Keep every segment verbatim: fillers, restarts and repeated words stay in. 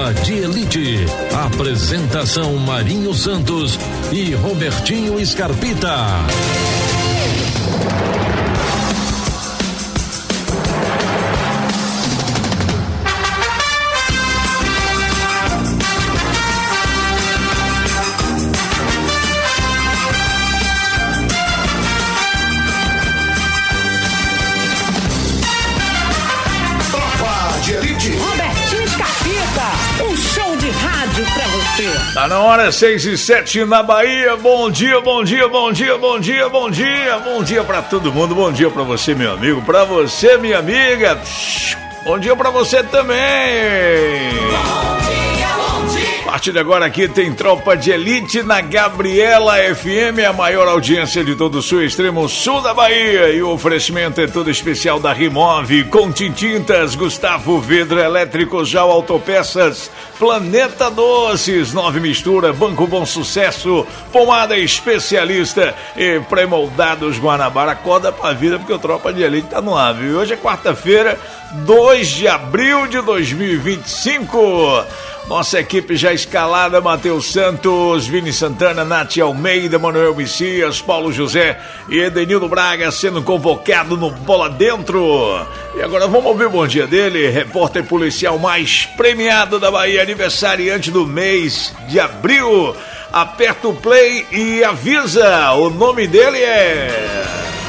Tropa de Elite. Apresentação Marinho Santos e Robertinho Scarpita. Tá na hora, seis e sete na Bahia. Bom dia, bom dia, bom dia, bom dia, bom dia. Bom dia pra todo mundo, bom dia pra você, meu amigo, pra você, minha amiga. Bom dia pra você também. Bom dia, bom dia. A partir de agora aqui tem Tropa de Elite na Gabriela F M, a maior audiência de todo o sul, extremo sul da Bahia. E o oferecimento é todo especial da Rimove, Contintintas, Gustavo Vidro Elétrico, Jau Autopeças, Planeta Doces, Nove Mistura, Banco Bom Sucesso, Pomada Especialista e Pré-Moldados Guanabara. Acorda pra vida porque o Tropa de Elite tá no ar, viu? Hoje é quarta-feira, dois de abril de dois mil e vinte e cinco. Nossa equipe já escalada: Matheus Santos, Vini Santana, Nath Almeida, Manuel Messias, Paulo José e Edenildo Braga sendo convocado no Bola Dentro. E agora vamos ouvir o bom dia dele, repórter policial mais premiado da Bahia, aniversariante do mês de abril. Aperta o play e avisa, o nome dele é...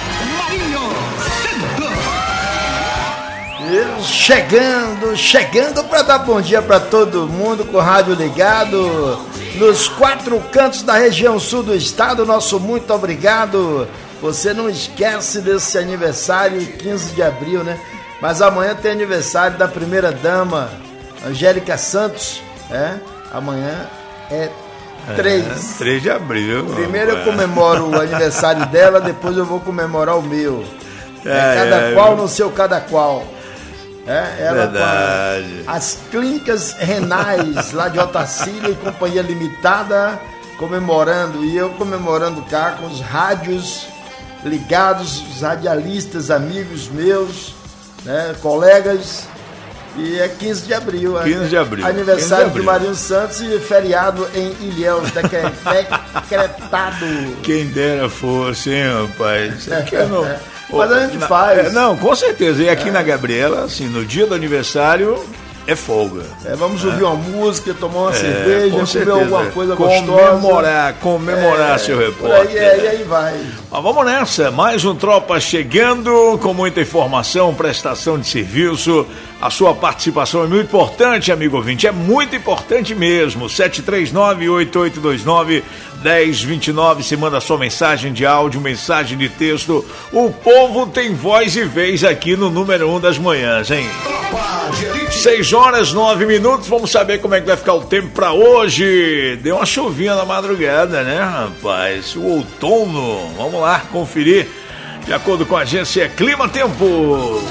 Chegando, chegando para dar bom dia para todo mundo com o rádio ligado nos quatro cantos da região sul do estado. Nosso muito obrigado. Você não esquece desse aniversário, quinze de abril, né? Mas amanhã tem aniversário da primeira dama, Angélica Santos, é? Amanhã é três. É, três de abril. Primeiro eu comemoro o aniversário dela, depois eu vou comemorar o meu. É, é cada é, qual no seu cada qual. É, ela verdade. Com as clínicas renais lá de Otacília e Companhia Limitada comemorando, e eu comemorando cá com os rádios ligados, os radialistas, amigos meus, né, colegas. E é quinze de abril, quinze de abril. Aniversário quinze de abril. de Marinho Santos e feriado em Ilhéus, decretado. Quem dera fosse, hein, rapaz? Aqui é no... Mas a gente na, faz. É, não, com certeza. E aqui é. na Gabriela, assim, no dia do aniversário, é folga. É, vamos é. ouvir uma música, tomar uma é, cerveja, comer certeza. alguma coisa comemorar, gostosa. Comemorar, é, seu repórter. Aí, é, e aí vai. Mas vamos nessa, mais um Tropa chegando, com muita informação, prestação de serviço. A sua participação é muito importante, amigo ouvinte, é muito importante mesmo. sete três nove, oito oito dois nove, um zero dois nove, se manda sua mensagem de áudio, mensagem de texto. O povo tem voz e vez aqui no número um das manhãs, hein? seis horas, nove minutos, vamos saber como é que vai ficar o tempo pra hoje. Deu uma chuvinha na madrugada, né, rapaz? O outono, vamos lá conferir. De acordo com a agência Clima Tempo.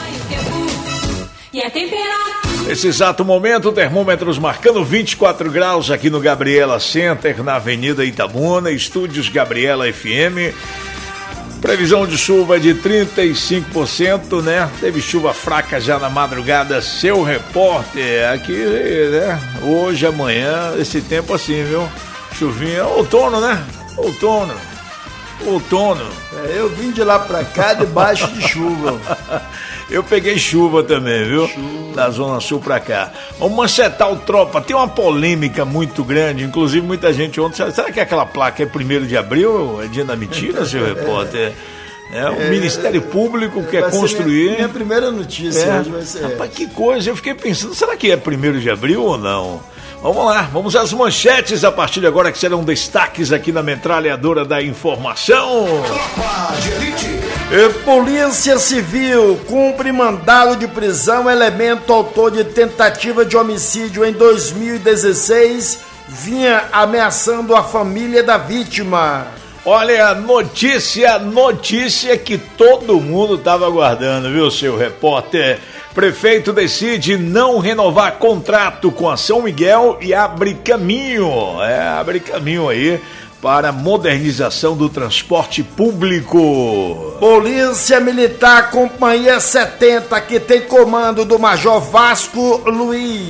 E a temperatura. Nesse exato momento, termômetros marcando vinte e quatro graus aqui no Gabriela Center, na Avenida Itabuna, estúdios Gabriela F M. Previsão de chuva de trinta e cinco por cento, né? Teve chuva fraca já na madrugada, seu repórter. Aqui, né? Hoje, amanhã, esse tempo assim, viu? Chuvinha, outono, né? Outono. Outono. É, eu vim de lá pra cá debaixo de chuva. Eu peguei chuva também, viu? Chuva. Da Zona Sul pra cá. Vamos manchetar o Tropa. Tem uma polêmica muito grande, inclusive muita gente ontem... Será que aquela placa é primeiro de abril? É dia da mentira, seu repórter? É, o é, Ministério Público quer construir... Minha, minha primeira notícia é, hoje vai ser... Rapaz, que coisa. Eu fiquei pensando, será que é primeiro de abril ou não? Vamos lá, vamos às manchetes a partir de agora, que serão destaques aqui na metralhadora da informação. Tropa de Elite. E Polícia Civil cumpre mandado de prisão elemento autor de tentativa de homicídio em dois mil e dezesseis, vinha ameaçando a família da vítima. Olha, notícia, notícia que todo mundo estava aguardando, viu, seu repórter? Prefeito decide não renovar contrato com a São Miguel e abre caminho, é, abre caminho aí para a modernização do transporte público. Polícia Militar Companhia setenta, que tem comando do Major Vasco Luiz,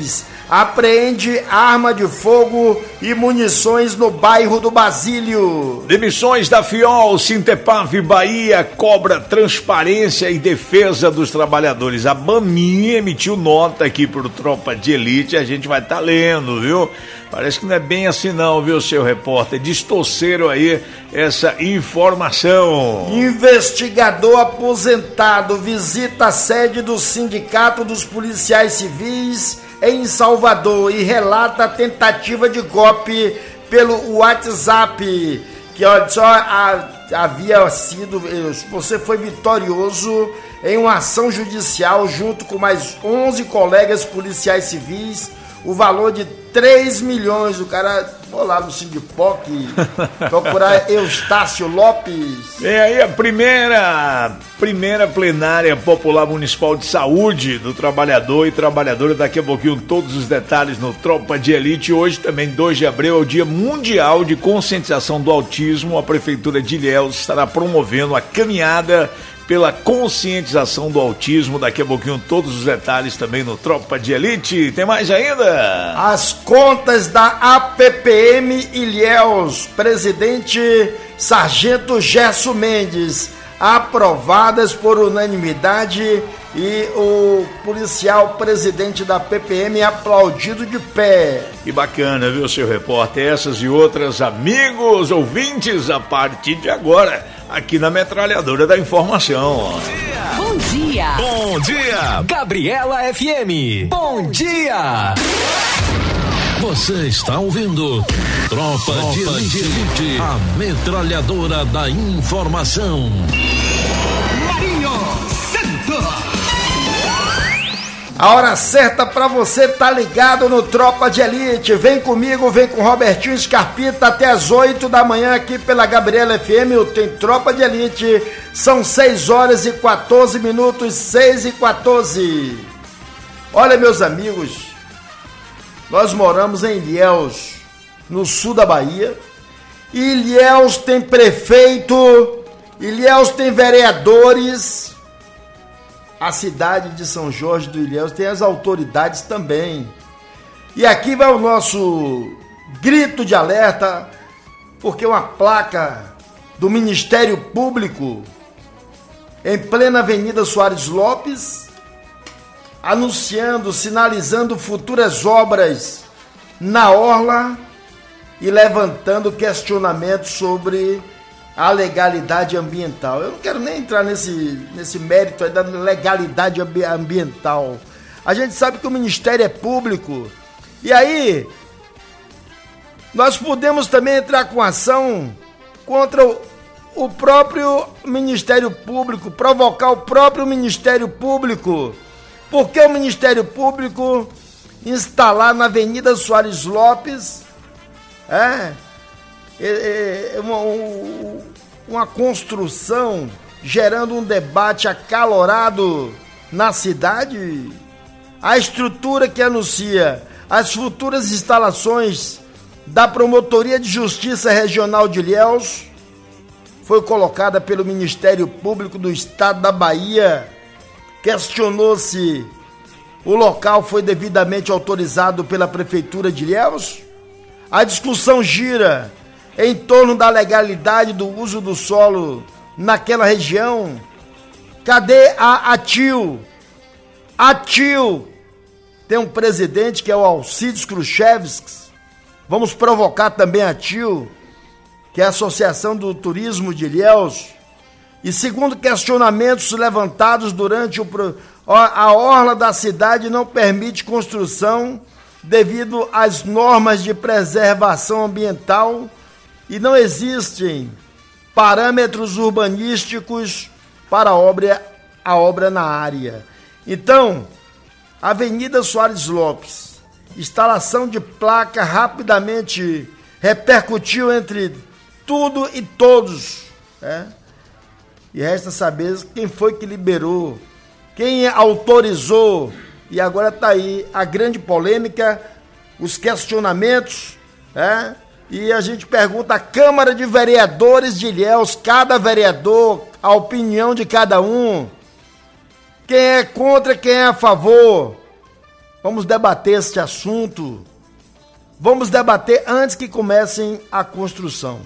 apreende arma de fogo e munições no bairro do Basílio. Demissões da Fiol, Sintepaf Bahia cobra transparência e defesa dos trabalhadores. A Baminha emitiu nota aqui pro Tropa de Elite, a gente vai estar tá lendo, viu? Parece que não é bem assim não, viu, seu repórter? Distorceram aí essa informação. Investigador aposentado visita a sede do Sindicato dos Policiais Civis em Salvador e relata a tentativa de golpe pelo WhatsApp, que olha, só a, havia sido, você foi vitorioso em uma ação judicial junto com mais onze colegas policiais civis, o valor de três milhões, o cara foi lá no Sindipoc procurar Eustácio Lopes. É aí a primeira, primeira plenária popular municipal de saúde do trabalhador e trabalhadora, daqui a pouquinho todos os detalhes no Tropa de Elite. Hoje também, dois de abril, é o Dia Mundial de Conscientização do Autismo. A Prefeitura de Ilhéus estará promovendo a caminhada pela conscientização do autismo. Daqui a pouquinho todos os detalhes também no Tropa de Elite. Tem mais ainda? As contas da A P P M Ilhéus, presidente Sargento Gerson Mendes, aprovadas por unanimidade e o policial presidente da P P M aplaudido de pé. Que bacana, viu, seu repórter? Essas e outras, amigos ouvintes, a partir de agora, aqui na Metralhadora da Informação. Bom dia! Bom dia! Gabriela F M. Bom dia! Você está ouvindo Tropa, Tropa de Elite, a Metralhadora da Informação. Marinho Santos! A hora certa pra você tá ligado no Tropa de Elite. Vem comigo, vem com Robertinho Scarpita até as oito da manhã aqui pela Gabriela F M. Tem Tropa de Elite. São seis horas e quatorze minutos, seis e quatorze. Olha, meus amigos, nós moramos em Ilhéus, no sul da Bahia. E Ilhéus tem prefeito, Ilhéus tem vereadores. A cidade de São Jorge do Ilhéus tem as autoridades também. E aqui vai o nosso grito de alerta, porque uma placa do Ministério Público em plena Avenida Soares Lopes, anunciando, sinalizando futuras obras na orla e levantando questionamentos sobre a legalidade ambiental. Eu não quero nem entrar nesse, nesse mérito aí da legalidade ambiental. A gente sabe que o Ministério é público. E aí, nós podemos também entrar com ação contra o, o próprio Ministério Público, provocar o próprio Ministério Público. Porque o Ministério Público instalar na Avenida Soares Lopes é... É uma, uma construção gerando um debate acalorado na cidade. A estrutura que anuncia as futuras instalações da Promotoria de Justiça Regional de Ilhéus foi colocada pelo Ministério Público do Estado da Bahia. Questionou-se o local foi devidamente autorizado pela Prefeitura de Ilhéus. A discussão gira em torno da legalidade do uso do solo naquela região. Cadê a ATIL? ATIL tem um presidente que é o Alcides Khrushchevsky. Vamos provocar também a ATIL, que é a Associação do Turismo de Ilhéus. E segundo questionamentos levantados durante o... a orla da cidade não permite construção devido às normas de preservação ambiental e não existem parâmetros urbanísticos para a obra, a obra na área. Então, Avenida Soares Lopes, instalação de placa rapidamente repercutiu entre tudo e todos, né? E resta saber quem foi que liberou, quem autorizou, e agora está aí a grande polêmica, os questionamentos, né? E a gente pergunta à Câmara de Vereadores de Ilhéus, cada vereador, a opinião de cada um, quem é contra, quem é a favor. Vamos debater este assunto. Vamos debater antes que comecem a construção.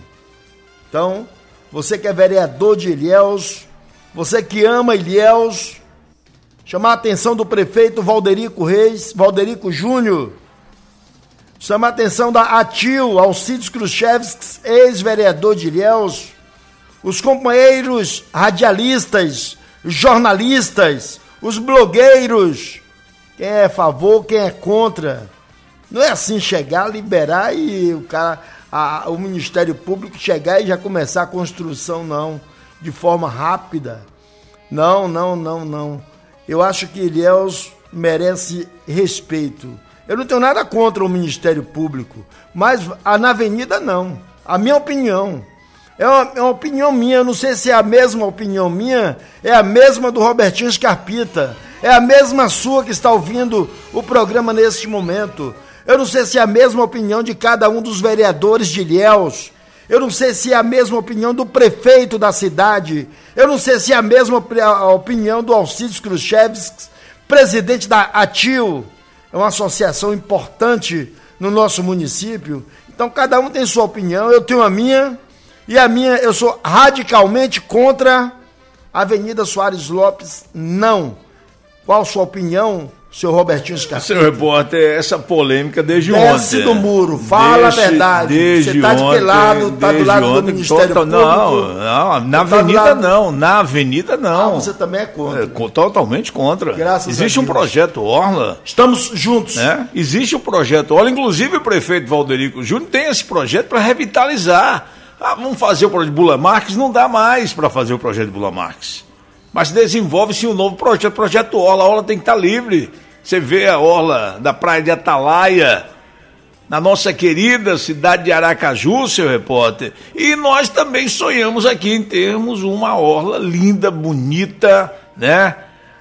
Então, você que é vereador de Ilhéus, você que ama Ilhéus, chamar a atenção do prefeito Valderico Reis, Valderico Júnior, chamar a atenção da Atil, Alcides Khrushchevski, ex-vereador de Ilhéus, os companheiros radialistas, jornalistas, os blogueiros, quem é a favor, quem é contra. Não é assim chegar, liberar e o cara, a, o Ministério Público chegar e já começar a construção, não, de forma rápida. Não, não, não, não. Eu acho que Ilhéus merece respeito. Eu não tenho nada contra o Ministério Público, mas a, na avenida não. A minha opinião. É uma, é uma opinião minha, eu não sei se é a mesma opinião minha, é a mesma do Robertinho Scarpita, é a mesma sua que está ouvindo o programa neste momento. Eu não sei se é a mesma opinião de cada um dos vereadores de Ilhéus. Eu não sei se é a mesma opinião do prefeito da cidade. Eu não sei se é a mesma opinião do Alcides Khrushchevski, presidente da Atil. É uma associação importante no nosso município. Então, cada um tem sua opinião. Eu tenho a minha. E a minha, eu sou radicalmente contra a Avenida Soares Lopes. Não. Qual a sua opinião, senhor Robertinho Scarpita? Senhor repórter, essa polêmica desde ontem. Desce do muro, fala desde, a verdade. Desde Você está de que lado? Está do lado ontem, do Ministério total, Público? Não, não, na Tá avenida lado... não, na avenida não. Ah, você também é contra. É, totalmente contra. Graças Existe a um Deus. projeto Orla. Estamos juntos. Né? Existe o um projeto Orla, inclusive o prefeito Valderico Júnior tem esse projeto para revitalizar. Ah, vamos fazer o projeto de Bula Marques? Não dá mais para fazer o projeto de Bula Marques. Mas desenvolve-se um novo projeto, projeto Orla. A Orla tem que estar livre. Você vê a Orla da Praia de Atalaia, na nossa querida cidade de Aracaju, seu repórter. E nós também sonhamos aqui em termos uma Orla linda, bonita, né?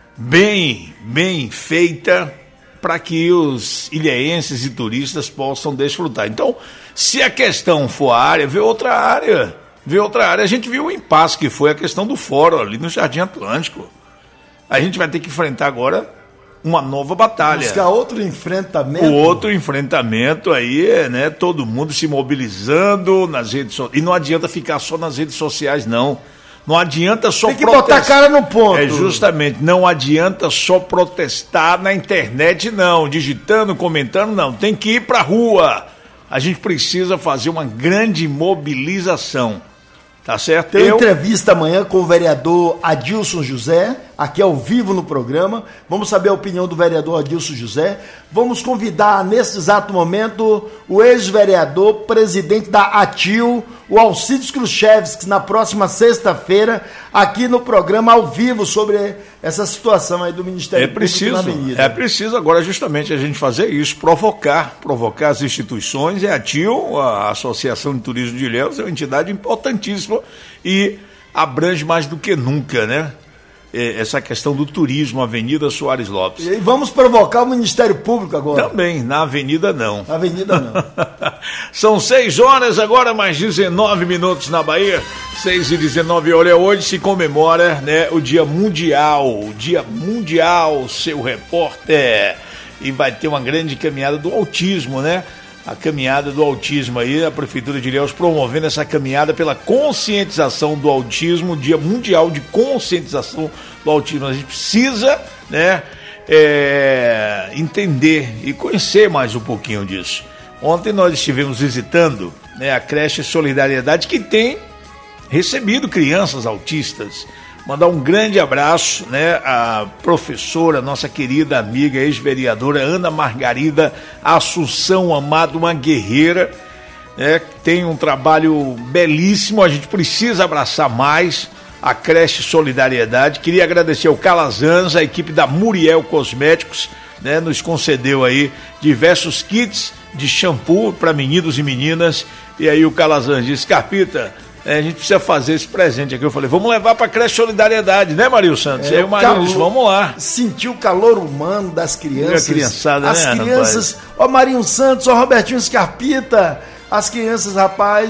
Bem, bem feita, para que os ilhéenses e turistas possam desfrutar. Então, se a questão for a área, vê outra área. Vê outra área. A gente viu o impasse que foi a questão do fórum ali no Jardim Atlântico. A gente vai ter que enfrentar agora uma nova batalha. Buscar outro enfrentamento. O outro enfrentamento aí, né? Todo mundo se mobilizando nas redes sociais. E não adianta ficar só nas redes sociais, não. Não adianta só Tem que protestar. botar a cara no ponto. É justamente, não adianta só protestar na internet, não. Digitando, comentando, não. Tem que ir pra rua. A gente precisa fazer uma grande mobilização. Tá certo? Tem Eu... entrevista amanhã com o vereador Adilson José, aqui ao vivo no programa. Vamos saber a opinião do vereador Adilson José. Vamos convidar, nesse exato momento, o ex-vereador, presidente da Atil, o Alcides Khrushchevski, na próxima sexta-feira, aqui no programa ao vivo, sobre essa situação aí do Ministério é preciso, Público na Avenida. É preciso agora justamente a gente fazer isso, provocar, provocar as instituições. E a Atil, a Associação de Turismo de Ilhéus, é uma entidade importantíssima e abrange mais do que nunca, né? Essa questão do turismo, Avenida Soares Lopes. E vamos provocar o Ministério Público agora. Também, na Avenida não. Na Avenida não. São seis horas, agora mais dezenove minutos na Bahia. seis e dezenove, olha, hoje se comemora, né, o Dia Mundial, o Dia Mundial, seu repórter. E vai ter uma grande caminhada do autismo, né? A caminhada do autismo aí, a Prefeitura de Ilhéus promovendo essa caminhada pela conscientização do autismo, Dia Mundial de Conscientização do Autismo. A gente precisa, né, é, entender e conhecer mais um pouquinho disso. Ontem nós estivemos visitando, né, a creche Solidariedade, que tem recebido crianças autistas. Mandar um grande abraço, né, à professora, nossa querida amiga, ex-vereadora Ana Margarida Assunção Amado, uma guerreira, né, que tem um trabalho belíssimo. A gente precisa abraçar mais a creche Solidariedade. Queria agradecer ao Calazans, a equipe da Muriel Cosméticos, né, nos concedeu aí diversos kits de shampoo para meninos e meninas. E aí o Calazans disse: Scarpita, É, a gente precisa fazer esse presente aqui. Eu falei, vamos levar para a creche Solidariedade, né, Marinho Santos? É, e aí o Marinho disse, vamos lá. Sentir o calor humano das crianças. A criançada, as né, crianças, ó, Marinho Santos, ó, Robertinho Scarpita, as crianças, rapaz,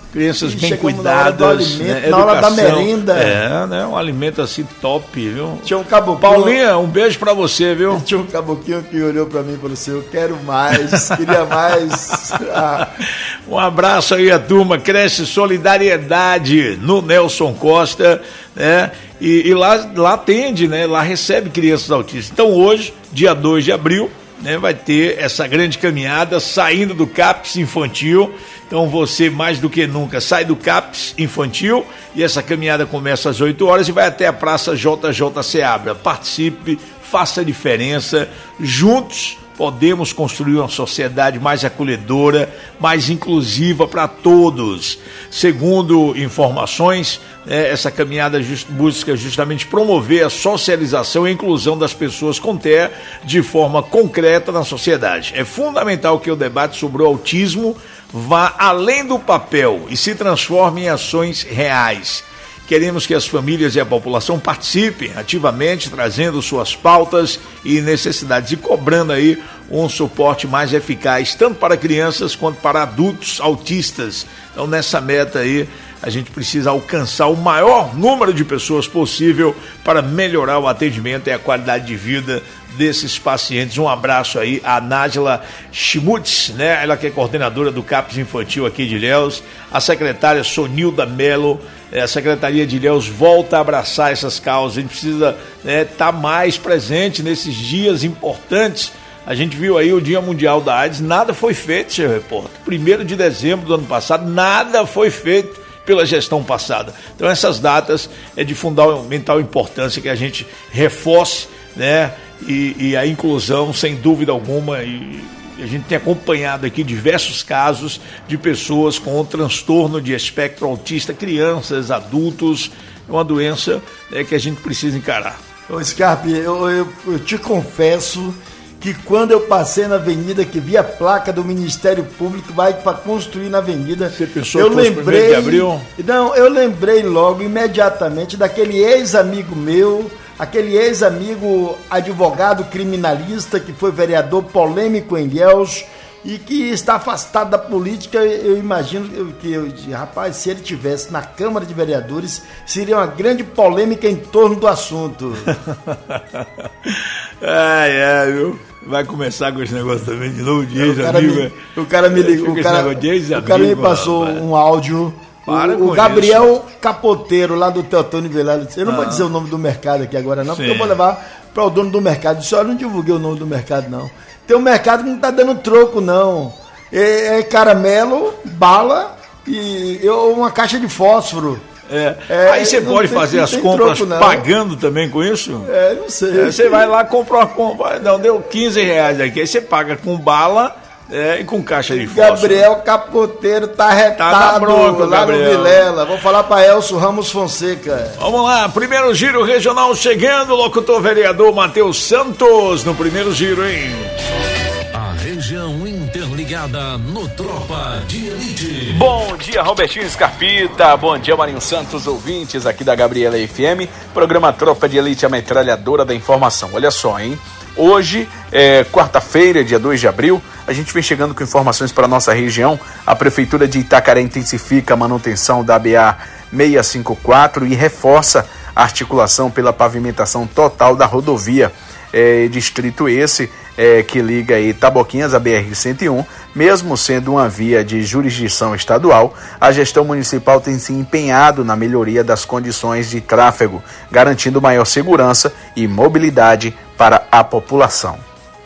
crianças e bem cuidadas, na hora, né? na hora da merenda. É, né? Um alimento assim top, viu? Tinha um caboclo. Paulinha, um beijo pra você, viu? Tinha um caboclinho que olhou pra mim e falou assim: eu quero mais, queria mais. Ah. Um abraço aí a turma, Cresce Solidariedade no Nelson Costa, né? E, e lá, lá atende, né? Lá recebe crianças autistas. Então hoje, dia dois de abril, né, vai ter essa grande caminhada saindo do CAPS Infantil. Então você, mais do que nunca, sai do CAPS Infantil e essa caminhada começa às oito horas e vai até a Praça J J Seabra. Participe, faça a diferença, juntos podemos construir uma sociedade mais acolhedora, mais inclusiva para todos. Segundo informações, é, essa caminhada just, busca justamente promover a socialização e a inclusão das pessoas com T E A de forma concreta na sociedade. É fundamental que o debate sobre o autismo vá além do papel e se transforme em ações reais. Queremos que as famílias e a população participem ativamente, trazendo suas pautas e necessidades e cobrando aí um suporte mais eficaz, tanto para crianças quanto para adultos autistas. Então, nessa meta aí, a gente precisa alcançar o maior número de pessoas possível para melhorar o atendimento e a qualidade de vida desses pacientes. Um abraço aí a Nájila Schmutz, né? Ela que é coordenadora do CAPS Infantil aqui de Ilhéus, a secretária Sonilda Melo. A Secretaria de Ilhéus volta a abraçar essas causas. A gente precisa né, estar mais presente nesses dias importantes. A gente viu aí o Dia Mundial da AIDS, nada foi feito, senhor repórter. primeiro de dezembro do ano passado, nada foi feito pela gestão passada. Então essas datas é de fundamental importância que a gente reforce, né, e, e a inclusão, sem dúvida alguma, e a gente tem acompanhado aqui diversos casos de pessoas com transtorno de espectro autista, crianças, adultos. É uma doença é, que a gente precisa encarar. Ô Scarpe, eu, eu, eu te confesso que quando eu passei na avenida, que vi a placa do Ministério Público, vai para construir na avenida, você pensou eu que fosse lembrei, primeiro de abril? Não, eu lembrei logo, imediatamente, daquele ex-amigo meu, aquele ex-amigo advogado criminalista que foi vereador polêmico em Ilhéus e que está afastado da política. Eu imagino que, eu, rapaz, se ele tivesse na Câmara de Vereadores, seria uma grande polêmica em torno do assunto. Ai, ai, viu? Vai começar com esse negócio também de novo, de ex-amigo. O cara me ligou, o cara, o cara me passou rapaz. um áudio. Para o, o Gabriel isso. Capoteiro, lá do Teotônio Velar, eu não ah. vou dizer o nome do mercado aqui agora não, Sim. porque eu vou levar para o dono do mercado. Disse, eu não divulguei o nome do mercado não. Tem um mercado que não está dando troco não. É, é caramelo, bala e eu, uma caixa de fósforo. É. É, aí você pode tem, fazer as compras troco, pagando também com isso? É, não sei. É, você vai lá, compra uma compra, não, deu quinze reais aqui, aí você paga com bala. É, e com caixa de fósforo. Gabriel Capoteiro tá retado tá bronca, lá Gabriel. no Vilela. Vou falar para Elcio Ramos Fonseca. Vamos lá, primeiro giro regional chegando, locutor vereador Matheus Santos no primeiro giro, hein? A região interligada no Tropa de Elite. Bom dia, Robertinho Scarpita. Bom dia, Marinho Santos, ouvintes aqui da Gabriela F M. Programa Tropa de Elite, a metralhadora da informação. Olha só, hein? Hoje, é, quarta-feira, dia dois de abril, a gente vem chegando com informações para a nossa região. A Prefeitura de Itacaré intensifica a manutenção da B A seiscentos e cinquenta e quatro e reforça a articulação pela pavimentação total da rodovia. É, distrito esse é, que liga aí Taboquinhas a B R cento e um, mesmo sendo uma via de jurisdição estadual, a gestão municipal tem se empenhado na melhoria das condições de tráfego, garantindo maior segurança e mobilidade para a população.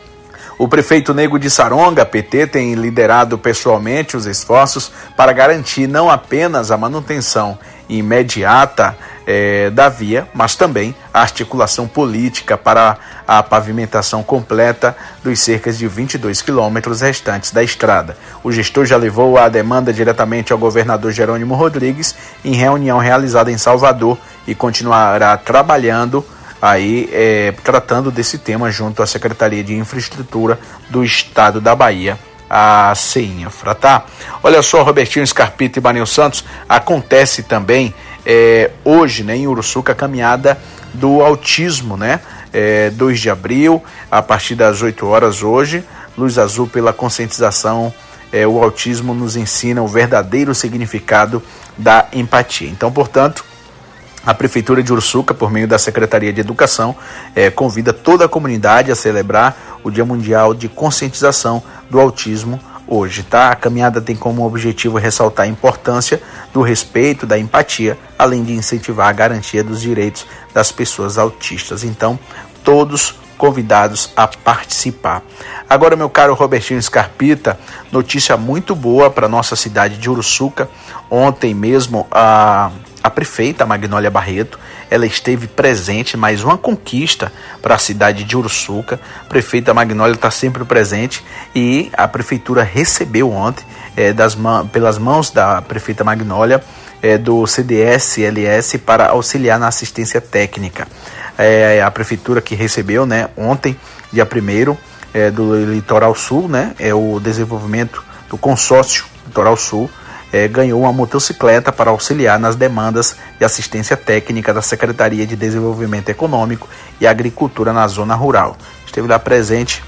O prefeito Nego de Saronga, P T, tem liderado pessoalmente os esforços para garantir não apenas a manutenção imediata é, da via, mas também a articulação política para a pavimentação completa dos cerca de vinte e dois quilômetros restantes da estrada. O gestor já levou a demanda diretamente ao governador Jerônimo Rodrigues em reunião realizada em Salvador e continuará trabalhando aí é, tratando desse tema junto à Secretaria de Infraestrutura do Estado da Bahia, a CEINFRA, tá? Olha só, Robertinho Scarpita e Banil Santos, acontece também é, hoje, né, em Uruçuca, a caminhada do autismo, né? É, dois de abril, a partir das oito horas hoje, luz azul pela conscientização é, o autismo nos ensina o verdadeiro significado da empatia. Então, portanto, a Prefeitura de Uruçuca, por meio da Secretaria de Educação, eh, convida toda a comunidade a celebrar o Dia Mundial de Conscientização do Autismo hoje, tá? A caminhada tem como objetivo ressaltar a importância do respeito, da empatia, além de incentivar a garantia dos direitos das pessoas autistas. Então, todos convidados a participar. Agora, meu caro Robertinho Scarpita, notícia muito boa para nossa cidade de Uruçuca. Ontem mesmo, a A prefeita Magnólia Barreto, ela esteve presente, mais uma conquista para a cidade de Uruçuca. A prefeita Magnólia está sempre presente e a prefeitura recebeu ontem, é, das mãos, pelas mãos da prefeita Magnólia, é, do C D S L S para auxiliar na assistência técnica. É, a prefeitura que recebeu, né, ontem, dia primeiro, é, do Litoral Sul, né, é o desenvolvimento do consórcio Litoral Sul, É, ganhou uma motocicleta para auxiliar nas demandas de assistência técnica da Secretaria de Desenvolvimento Econômico e Agricultura na zona rural. Esteve lá presente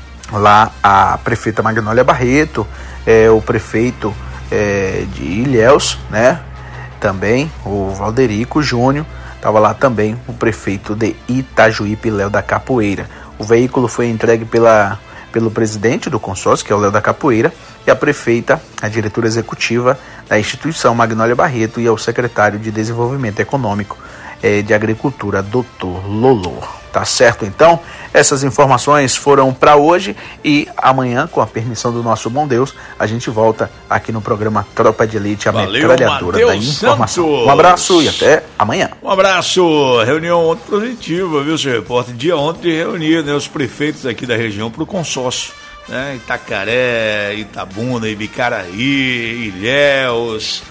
lá a prefeita Magnólia Barreto, é, o prefeito é, de Ilhéus, né? Também o Valderico Júnior, estava lá também o prefeito de Itajuípe, Léo da Capoeira. O veículo foi entregue pela, pelo presidente do consórcio, que é o Léo da Capoeira, e a prefeita, a diretora executiva da instituição Magnólia Barreto, e ao secretário de Desenvolvimento Econômico eh, de Agricultura, doutor Lolo. Tá certo, então? Essas informações foram para hoje e amanhã, com a permissão do nosso bom Deus, a gente volta aqui no programa Tropa de Elite, a Valeu, metralhadora da informação. Santos. Um abraço e até amanhã. Um abraço. Reunião ontem positiva, viu, seu repórter? Dia ontem reunir, né, os prefeitos aqui da região para o consórcio. Né? Itacaré, Itabuna, Ibicaraí, Ilhéus.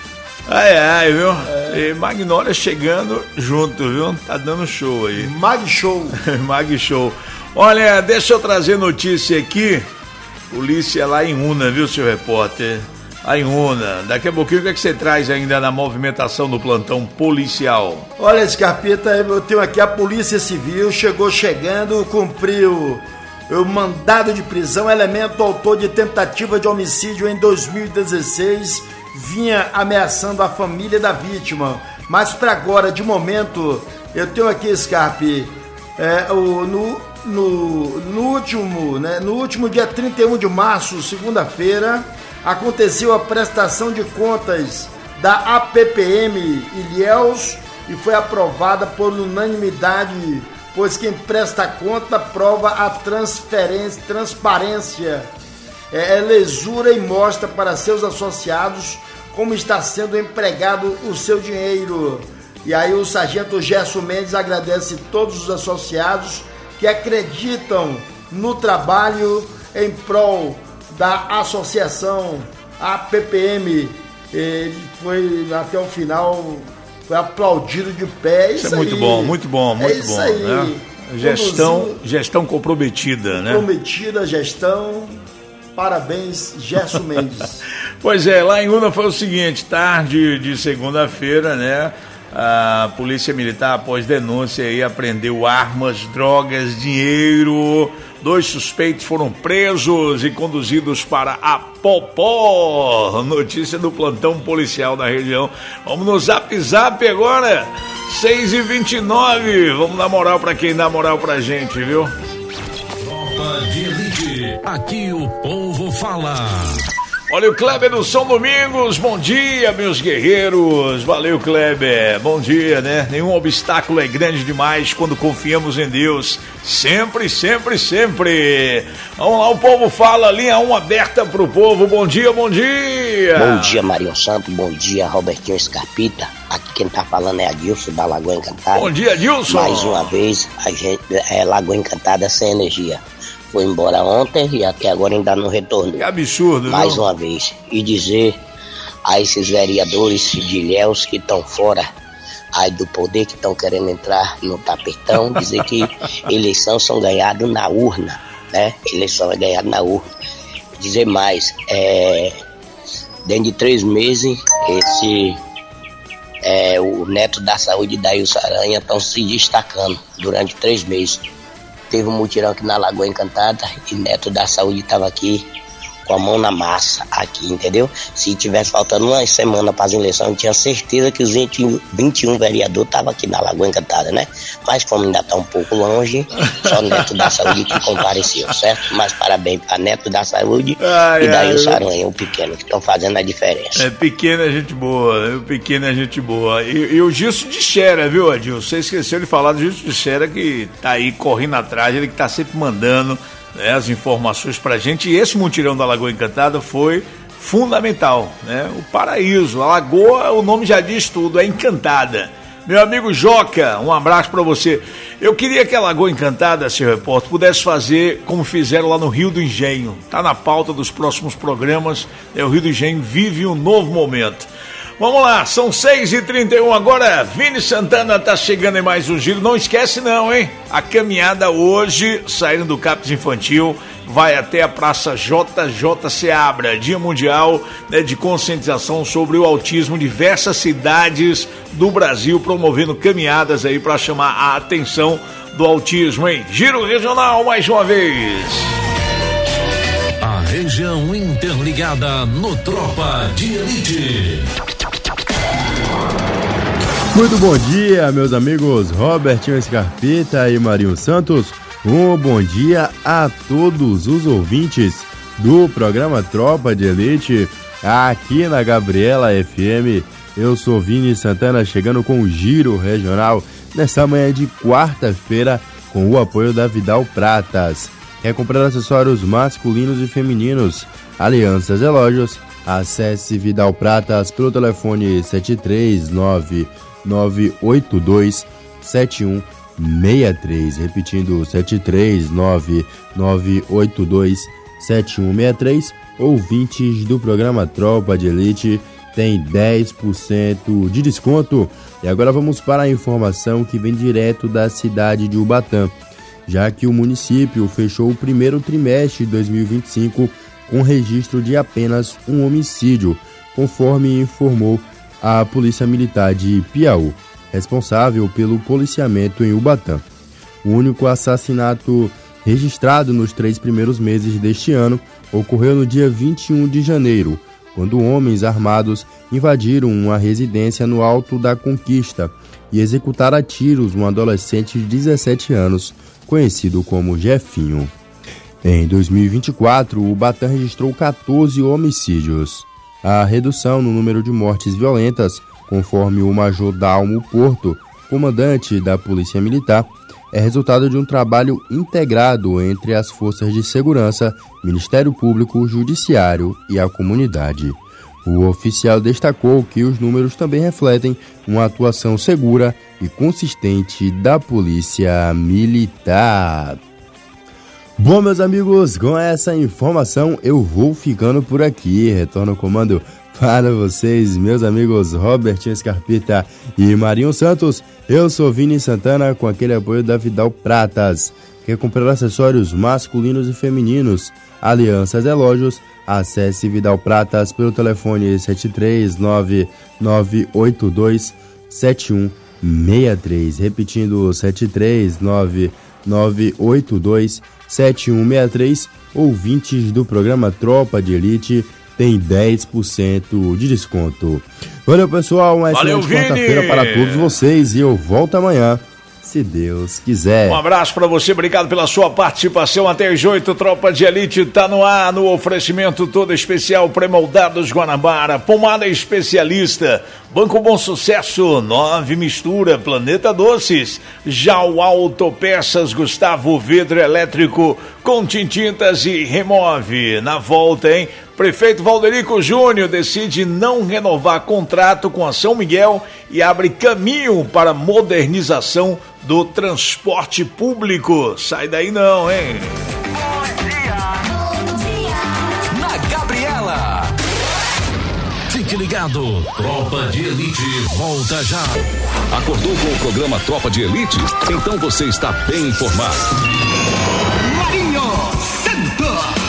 Ai, ai, viu? É. E Magnólia chegando junto, viu? Tá dando show aí. Mag Show. Mag Show. Olha, deixa eu trazer notícia aqui. Polícia lá em Una, viu, seu repórter? Lá em Una. Daqui a pouquinho, o que é que você traz ainda na movimentação do plantão policial? Olha, Scarpita, eu tenho aqui a Polícia Civil, chegou chegando, cumpriu o mandado de prisão, elemento autor de tentativa de homicídio em dois mil e dezesseis, vinha ameaçando a família da vítima. Mas para agora, de momento, eu tenho aqui, Scarpe, é, o, no, no, no, último, né, no último dia trinta e um de março, segunda-feira, aconteceu a prestação de contas da A P P M Ilhéus e foi aprovada por unanimidade, pois quem presta conta prova a transferência, transparência, é, é lesura e mostra para seus associados como está sendo empregado o seu dinheiro. E aí o sargento Gerson Mendes agradece todos os associados que acreditam no trabalho em prol da associação A P P M. Ele foi até o final, foi aplaudido de pé. Isso, isso é muito aí. bom, muito bom, muito é isso bom. Aí. Né? Gestão, gestão comprometida, né? Comprometida, gestão. Parabéns, Gerson Mendes. Pois é, lá em Una foi o seguinte, tarde de segunda-feira, né? A Polícia Militar, após denúncia, aí, apreendeu armas, drogas, dinheiro. Dois suspeitos foram presos e conduzidos para a Popó. Notícia do plantão policial da região. Vamos no Zap Zap agora, seis e vinte e nove. Vamos dar moral para quem dá moral pra gente, viu? Tropa de Elite, aqui o povo fala. Olha o Kleber do São Domingos, bom dia, meus guerreiros. Valeu, Kleber, bom dia, né? Nenhum obstáculo é grande demais quando confiamos em Deus. Sempre, sempre, sempre. Vamos lá, o povo fala, linha um aberta pro povo. Bom dia, bom dia. Bom dia, Marinho Santos, bom dia, Robertinho Scarpita. Aqui quem tá falando é Adilson, da Lagoa Encantada. Bom dia, Adilson. Mais uma vez, a gente é Lagoa Encantada sem energia. Foi embora ontem e até agora ainda não retornou. Que absurdo, Mais não? uma vez. E dizer a esses vereadores de Ilhéus que estão fora aí do poder, que estão querendo entrar no tapetão, dizer que eleições são ganhadas na urna, né? Eleição é ganhada na urna. Dizer mais, é, dentro de três meses, esse, é, o neto da saúde da Ilsa Aranha estão se destacando durante três meses. Teve um mutirão aqui na Lagoa Encantada e Neto da Saúde estava aqui com a mão na massa aqui, entendeu? Se tivesse faltando uma semana para as eleições, eu tinha certeza que os vinte, vinte e um vereadores estavam aqui na Lagoa Encantada, né? Mas como ainda está um pouco longe, só Neto da Saúde que compareceu, certo? Mas parabéns para Neto da Saúde ai, e daí ai, o Saranha, o pequeno, que estão fazendo a diferença. É, pequeno é gente boa, o pequeno é gente boa. E, e o Gilson de Xera, viu, Adil? Você esqueceu de falar do Gilson de Xera, que tá aí correndo atrás, ele que tá sempre mandando, né, as informações pra gente. E esse mutirão da Lagoa Encantada foi fundamental, né? O paraíso, a lagoa, o nome já diz tudo, é encantada. Meu amigo Joca, um abraço pra você. Eu queria que a Lagoa Encantada, seu repórter, pudesse fazer como fizeram lá no Rio do Engenho. Tá na pauta dos próximos programas, é, o Rio do Engenho vive um novo momento. Vamos lá, são seis e trinta e um agora, Vini Santana tá chegando em mais um giro, não esquece não, hein? A caminhada hoje, saindo do CAPES Infantil, vai até a Praça J J Seabra, Dia Mundial, né, de conscientização sobre o autismo, diversas cidades do Brasil promovendo caminhadas aí para chamar a atenção do autismo, hein? Giro Regional mais uma vez. A região interligada no Tropa de Elite. Muito bom dia, meus amigos Robertinho Scarpita e Marinho Santos. Um bom dia a todos os ouvintes do programa Tropa de Elite, aqui na Gabriela F M. Eu sou Vini Santana, chegando com o Giro Regional nessa manhã de quarta-feira, com o apoio da Vidal Pratas. Quer comprar acessórios masculinos e femininos, alianças e relógios? Acesse Vidal Pratas pelo telefone sete três nove nove oito dois sete um seis três, repetindo sete três nove nove oito dois sete um seis três. Ouvintes do programa Tropa de Elite tem dez por cento de desconto. E agora vamos para a informação que vem direto da cidade de Ubatã, já que o município fechou o primeiro trimestre de dois mil e vinte e cinco com registro de apenas um homicídio, conforme informou a Polícia Militar de Piauí, responsável pelo policiamento em Ubatã. O único assassinato registrado nos três primeiros meses deste ano ocorreu no dia vinte e um de janeiro, quando homens armados invadiram uma residência no Alto da Conquista e executaram a tiros um adolescente de dezessete anos, conhecido como Jefinho. Em dois mil e vinte e quatro, o Ubatã registrou catorze homicídios. A redução no número de mortes violentas, conforme o Major Dalmo Porto, comandante da Polícia Militar, é resultado de um trabalho integrado entre as forças de segurança, Ministério Público, Judiciário e a comunidade. O oficial destacou que os números também refletem uma atuação segura e consistente da Polícia Militar. Bom, meus amigos, com essa informação eu vou ficando por aqui. Retorno ao comando para vocês, meus amigos Robertinho Scarpita e Marinho Santos. Eu sou Vini Santana, com aquele apoio da Vidal Pratas. Quer comprar acessórios masculinos e femininos, alianças e relógios? Acesse Vidal Pratas pelo telefone sete três nove nove oito dois sete um seis três, repetindo sete três nove nove oito dois sete um seis três. Ouvintes do programa Tropa de Elite tem dez por cento de desconto. Valeu, pessoal, uma excelente quarta-feira para todos vocês e eu volto amanhã, se Deus quiser. Um abraço para você, obrigado pela sua participação. Até às oito, Tropa de Elite tá no ar, no oferecimento todo especial Pré-Moldados Guanabara, Pomada Especialista, Banco Bom Sucesso, Nove Mistura, Planeta Doces, Jau Autopeças, Gustavo Vidro Elétrico, Contin Tintas e Remove. Na volta, hein? Prefeito Valderico Júnior decide não renovar contrato com a São Miguel e abre caminho para modernização do transporte público. Sai daí não, hein? Bom dia! Bom dia! Na Gabriela! Fique ligado, Tropa de Elite volta já. Acordou com o programa Tropa de Elite? Então você está bem informado. Marinho Santos!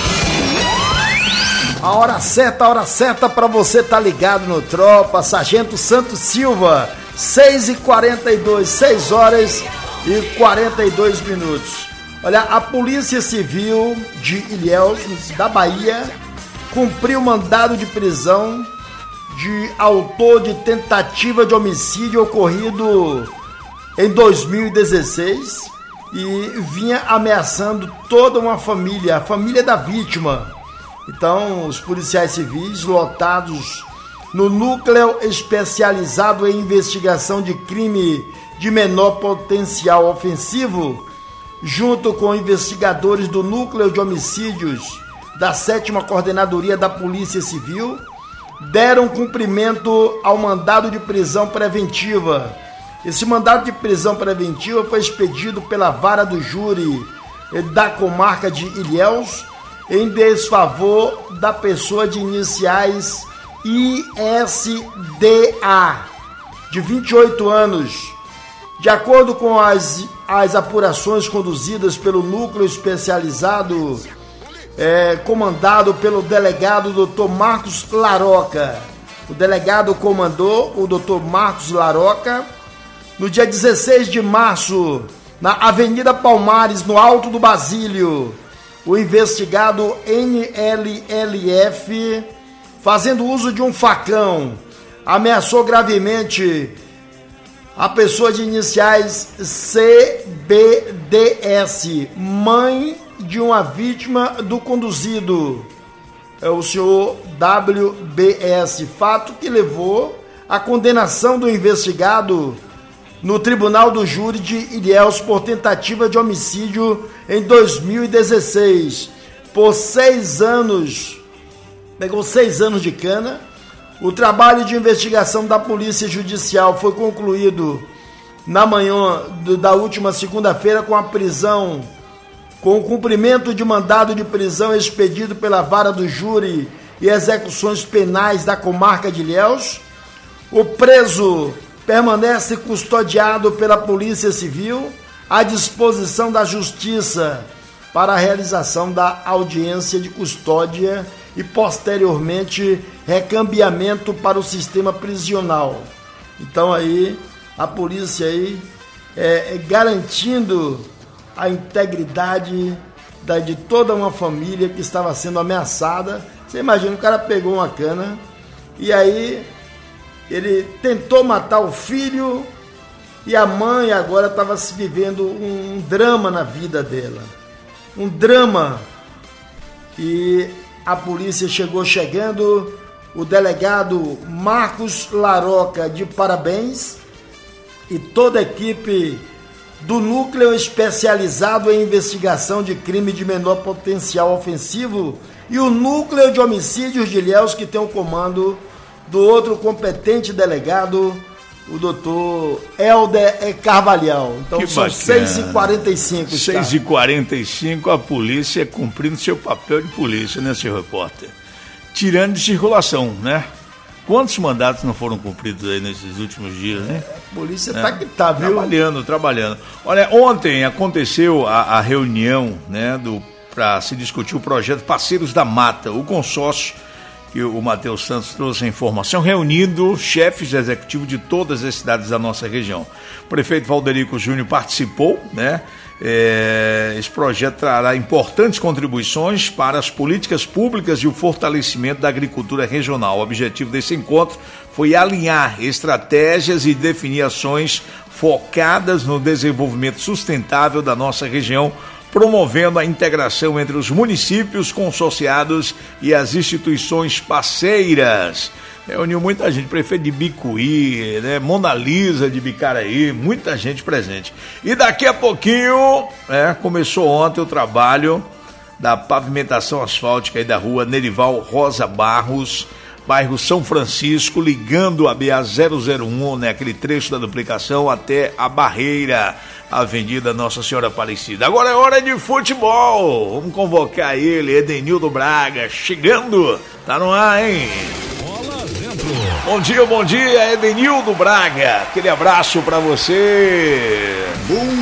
A hora certa, a hora certa para você tá ligado no Tropa, Sargento Santos Silva, seis e quarenta e dois, seis horas e quarenta e dois minutos. Olha, a Polícia Civil de Ilhéus, da Bahia, cumpriu mandado de prisão de autor de tentativa de homicídio ocorrido em dois mil e dezesseis e vinha ameaçando toda uma família, a família da vítima. Então, os policiais civis lotados no núcleo especializado em investigação de crime de menor potencial ofensivo, junto com investigadores do núcleo de homicídios da sétima Coordenadoria da Polícia Civil, deram cumprimento ao mandado de prisão preventiva. Esse mandado de prisão preventiva foi expedido pela vara do júri da comarca de Ilhéus em desfavor da pessoa de iniciais I S D A, de vinte e oito anos. De acordo com as, as apurações conduzidas pelo núcleo especializado é, comandado pelo delegado doutor Marcos Laroca, o delegado comandou o doutor Marcos Laroca no dia dezesseis de março, na Avenida Palmares, no Alto do Basílio. O investigado N L L F, fazendo uso de um facão, ameaçou gravemente a pessoa de iniciais C B D S, mãe de uma vítima do conduzido, é o senhor W B S, fato que levou à condenação do investigado no Tribunal do Júri de Ilhéus por tentativa de homicídio em dois mil e dezesseis, por seis anos, pegou seis anos de cana. O trabalho de investigação da Polícia Judicial foi concluído na manhã da última segunda-feira com a prisão, com o cumprimento de mandado de prisão expedido pela Vara do Júri e Execuções Penais da comarca de Ilhéus. O preso permanece custodiado pela Polícia Civil à disposição da Justiça para a realização da audiência de custódia e, posteriormente, recambiamento para o sistema prisional. Então, aí, a polícia aí é, é garantindo a integridade da, de toda uma família que estava sendo ameaçada. Você imagina, o cara pegou uma cana e aí ele tentou matar o filho e a mãe agora estava se vivendo um, um drama na vida dela. Um drama. E a polícia chegou chegando, o delegado Marcos Laroca de parabéns e toda a equipe do Núcleo Especializado em Investigação de Crime de Menor Potencial Ofensivo e o Núcleo de Homicídios de Ilhéus, que tem o comando do outro competente delegado, o doutor Helder Carvalhal. Então que são bacana. seis e quarenta e cinco. seis e quarenta e cinco, a polícia cumprindo seu papel de polícia, né, senhor repórter? Tirando de circulação, né? Quantos mandatos não foram cumpridos aí nesses últimos dias, né? É, a polícia né? tá que tá, viu? Trabalhando, trabalhando. Olha, ontem aconteceu a, a reunião, né, do para se discutir o projeto Parceiros da Mata, o consórcio que o Matheus Santos trouxe a informação, reunindo chefes de executivo de todas as cidades da nossa região. O prefeito Valderico Júnior participou, né? É, esse projeto trará importantes contribuições para as políticas públicas e o fortalecimento da agricultura regional. O objetivo desse encontro foi alinhar estratégias e definir ações focadas no desenvolvimento sustentável da nossa região, promovendo a integração entre os municípios consorciados e as instituições parceiras. Reuniu muita gente, prefeito de Bicuí, né, Mona Lisa de Bicaraí, muita gente presente. E daqui a pouquinho, é, começou ontem o trabalho da pavimentação asfáltica aí da rua Nerival Rosa Barros, bairro São Francisco, ligando a B A zero zero um, né, aquele trecho da duplicação até a Barreira, Avenida Nossa Senhora Aparecida. Agora é hora de futebol. Vamos convocar ele, Edenildo Braga, chegando. Tá no ar, hein? Bola dentro. Bom dia, bom dia, Edenildo Braga. Aquele abraço pra você. Bom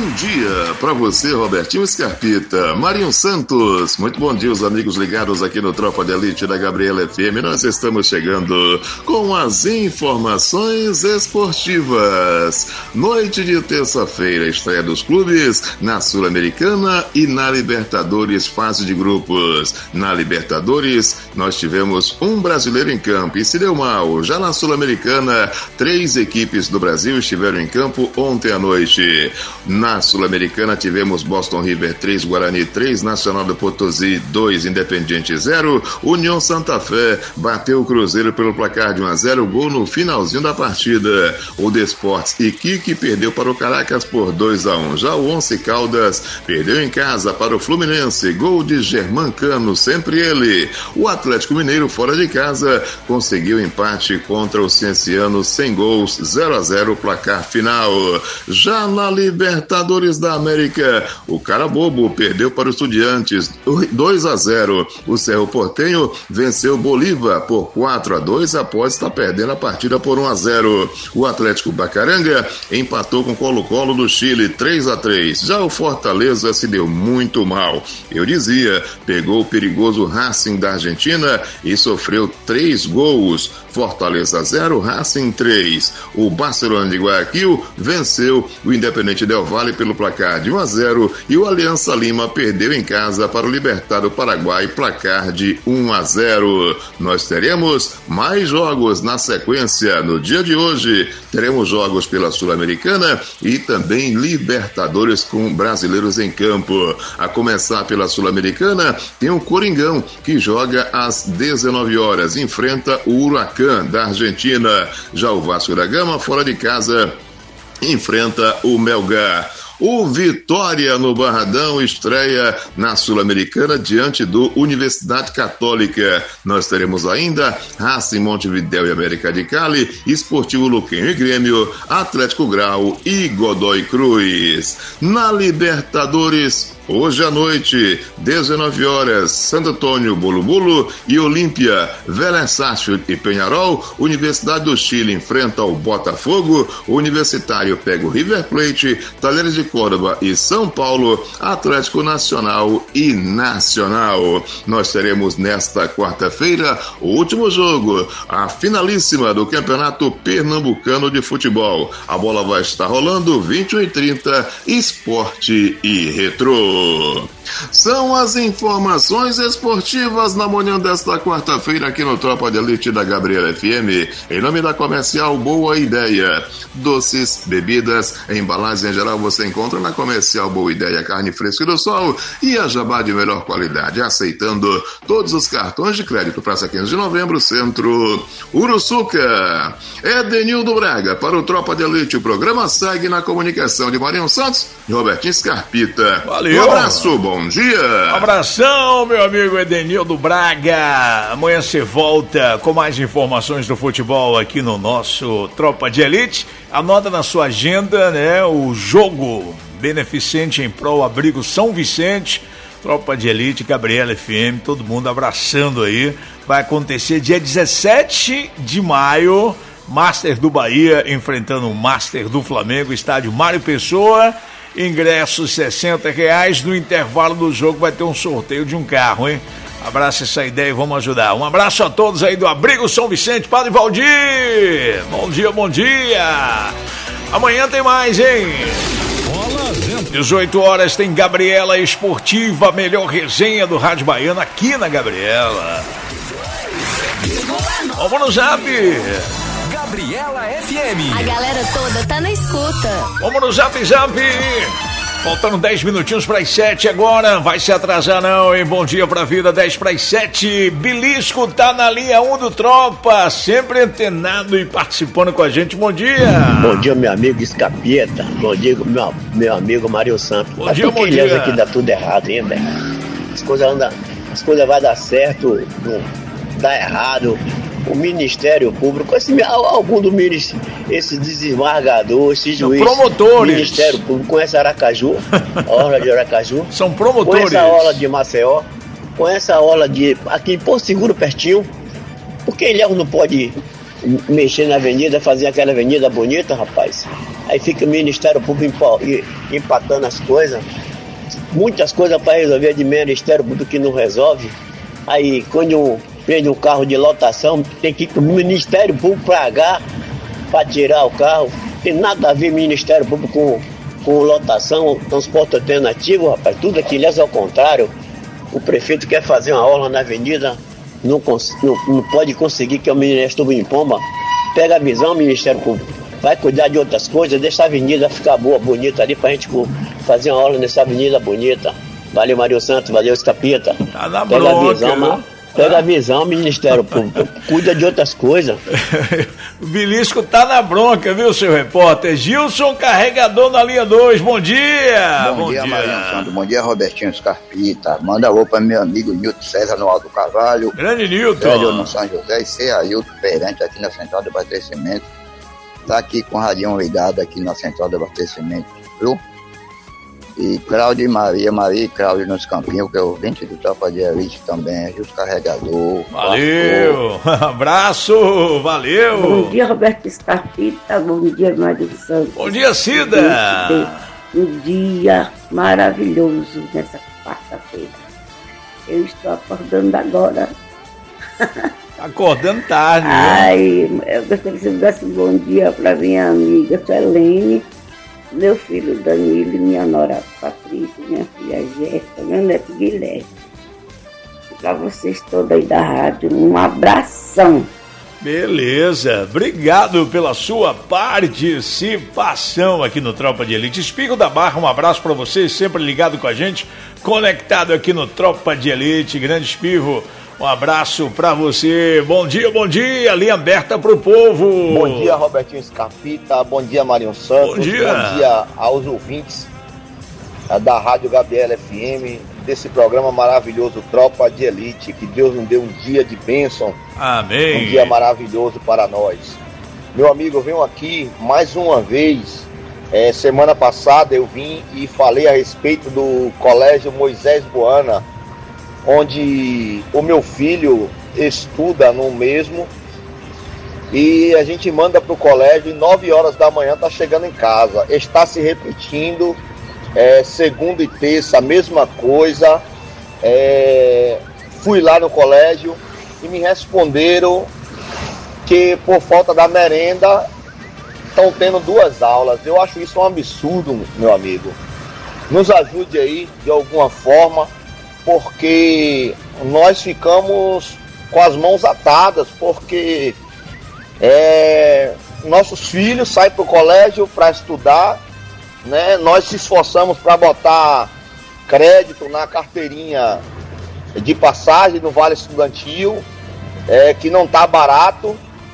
dia para você, Robertinho Scarpita, Marinho Santos. Muito bom dia, os amigos ligados aqui no Tropa de Elite da Gabriela F M. Nós estamos chegando com as informações esportivas. Noite de terça-feira, estreia dos clubes na Sul-Americana e na Libertadores, fase de grupos. Na Libertadores, nós tivemos um brasileiro em campo e se deu mal. Já na Sul-Americana, três equipes do Brasil estiveram em campo ontem à noite. Na Sul-Americana tivemos Boston River três, Guarani três, Nacional do Potosí dois, Independiente zero, União Santa Fé bateu o Cruzeiro pelo placar de um a zero, gol no finalzinho da partida. O Desportes Iquique perdeu para o Caracas por dois a um. Já o Once Caldas perdeu em casa para o Fluminense, gol de Germancano, sempre ele. O Atlético Mineiro, fora de casa, conseguiu empate contra o Cienciano sem gols, zero a zero, placar final. Já na Libertadores da América, o Carabobo perdeu para o Estudiantes dois a zero. O Cerro Porteño venceu Bolívar por quatro a dois após estar perdendo a partida por um a zero. O Atlético Bacaranga empatou com Colo-Colo do Chile três a três. Já o Fortaleza se deu muito mal. Eu dizia, pegou o perigoso Racing da Argentina e sofreu três gols. Fortaleza zero, Racing três. O Barcelona de Guayaquil venceu o Independente Del Valle pelo placar de um a zero e o Aliança Lima perdeu em casa para o Libertad Paraguai, placar de um a zero. Nós teremos mais jogos na sequência. No dia de hoje, teremos jogos pela Sul-Americana e também Libertadores com brasileiros em campo. A começar pela Sul-Americana, tem o Coringão, que joga às dezenove horas, enfrenta o Huracán da Argentina. Já o Vasco da Gama, fora de casa, enfrenta o Melgar. O Vitória no Barradão estreia na Sul-Americana diante do Universidade Católica. Nós teremos ainda Racing Montevidéu e América de Cali, Esportivo Luquenho e Grêmio, Atlético Grau e Godoy Cruz. Na Libertadores, hoje à noite, dezenove horas, Santo Antônio, Bolo-Bolo e Olímpia, Vélez Sarsfield e Peñarol. Universidade do Chile enfrenta o Botafogo, o Universitário pega o River Plate, Talheres de Córdoba e São Paulo, Atlético Nacional e Nacional. Nós teremos nesta quarta-feira o último jogo, a finalíssima do Campeonato Pernambucano de Futebol. A bola vai estar rolando vinte e um e trinta, Esporte e Retrô. São as informações esportivas na manhã desta quarta-feira aqui no Tropa de Elite da Gabriela F M. Em nome da Comercial Boa Ideia. Doces, bebidas, embalagem em geral você encontra na Comercial Boa Ideia, carne fresca do sol e a jabá de melhor qualidade, aceitando todos os cartões de crédito. Praça quinze de novembro, Centro Uruçuca. Edenildo Braga para o Tropa de Elite. O programa segue na comunicação de Marinho Santos e Robertinho Scarpita. Valeu. Um abraço, bom dia. Abração, meu amigo Edenildo Braga. Amanhã você volta com mais informações do futebol aqui no nosso Tropa de Elite. Anota na sua agenda, né, o jogo beneficente em prol Abrigo São Vicente, Tropa de Elite, Gabriela F M, todo mundo abraçando aí. Vai acontecer dia dezessete de maio, Master do Bahia enfrentando o Master do Flamengo, estádio Mário Pessoa. Ingressos sessenta reais. No intervalo do jogo vai ter um sorteio de um carro, hein? Abraça essa ideia e vamos ajudar. Um abraço a todos aí do Abrigo São Vicente. Padre Valdir, bom dia, bom dia. Amanhã tem mais, hein? dezoito horas tem Gabriela Esportiva, a melhor resenha do Rádio Baiano aqui na Gabriela. Vamos no Zap. Gabriela F M. A galera toda tá na escuta. Vamos no Zap Zap. Faltando dez minutinhos para as sete agora. Vai se atrasar não, hein? Bom dia pra vida, dez para as sete. Bilisco tá na linha um do Tropa, sempre antenado e participando com a gente. Bom dia. Bom dia, meu amigo Escapeta. Bom dia, meu, meu amigo Mário Santos. Bom dia, bom dia. dia. Aqui dá tudo errado, hein, velho? As coisas andam, as coisas vão dar certo, não dá errado. O Ministério Público, esse, algum do Ministério, esse desembargador, esse juiz, promotores. Ministério Público, conhece Aracaju, a orla de Aracaju, são promotores, conhece a orla de Maceió, conhece a orla de, aqui em Porto Seguro, pertinho, porque ele não pode mexer na avenida, fazer aquela avenida bonita, rapaz, Aí fica o Ministério Público empatando as coisas. Muitas coisas para resolver de Ministério Público que não resolve. Aí quando prende um carro de lotação, tem que ir para o Ministério Público pagar para tirar o carro. Tem nada a ver Ministério Público com, com lotação, transporte alternativo, rapaz. Tudo aquilo é ao contrário. O prefeito quer fazer uma orla na avenida, não, cons- não, não pode conseguir, que é o Ministério Público em Pomba. Pega a visão, Ministério Público. Vai cuidar de outras coisas, deixa a avenida ficar boa, bonita ali, pra gente fazer uma aula nessa avenida bonita. Valeu, Mário Santos, valeu, Escapita. Tá na pega bronca, a visão, ma, pega a visão, Ministério Público. Cuida de outras coisas. O Bilisco tá na bronca, viu, seu repórter? Gilson, carregador na linha dois, bom dia! Bom, bom dia, dia. Marinho Santos, bom dia, Robertinho Scarpita. Manda alô para meu amigo Nilton César no Alto Carvalho. Grande Nilton! Velho no São José e C. Ailton Perante aqui na Central de Abastecimento. Tá aqui com o radião ligado aqui na Central de Abastecimento, viu? E Cláudio e Maria, Maria e Cláudio nos Campinhos, que é o ouvinte do Tropa de Elite também, é justo carregador. Valeu! Abraço! Valeu! Bom dia, Roberto Scarpita, bom dia, Mário Santos. Bom dia, Cida! Um dia maravilhoso nessa quarta-feira. Eu estou acordando agora. Acordando tarde, né? Ai, eu gostaria que você desse um bom dia para minha amiga Selene, meu filho Danilo, minha nora Patrícia, minha filha Jéssica, meu neto Guilherme. E para vocês todos aí da rádio, um abração. Beleza, obrigado pela sua participação aqui no Tropa de Elite. Espigo da Barra, um abraço para vocês, sempre ligado com a gente, conectado aqui no Tropa de Elite. Grande Espivo, um abraço pra você. Bom dia, bom dia. Linha aberta pro povo. Bom dia, Robertinho Scarpita. Bom dia, Marinho Santos. Bom dia. Bom dia aos ouvintes da Rádio Gabriela F M, desse programa maravilhoso Tropa de Elite. Que Deus nos dê um dia de bênção. Amém. Um dia maravilhoso para nós. Meu amigo, eu venho aqui mais uma vez. É, semana passada eu vim e falei a respeito do Colégio Moisés Buana, onde o meu filho estuda no mesmo, e a gente manda para o colégio e nove horas da manhã está chegando em casa. Está se repetindo, é, segunda e terça, a mesma coisa. É, fui lá no colégio e me responderam que por falta da merenda estão tendo duas aulas. Eu acho isso um absurdo, meu amigo. Nos ajude aí de alguma forma, porque nós ficamos com as mãos atadas, porque é, nossos filhos saem para o colégio para estudar, né? Nós se esforçamos para botar crédito na carteirinha de passagem no Vale Estudantil, é, que não está barato,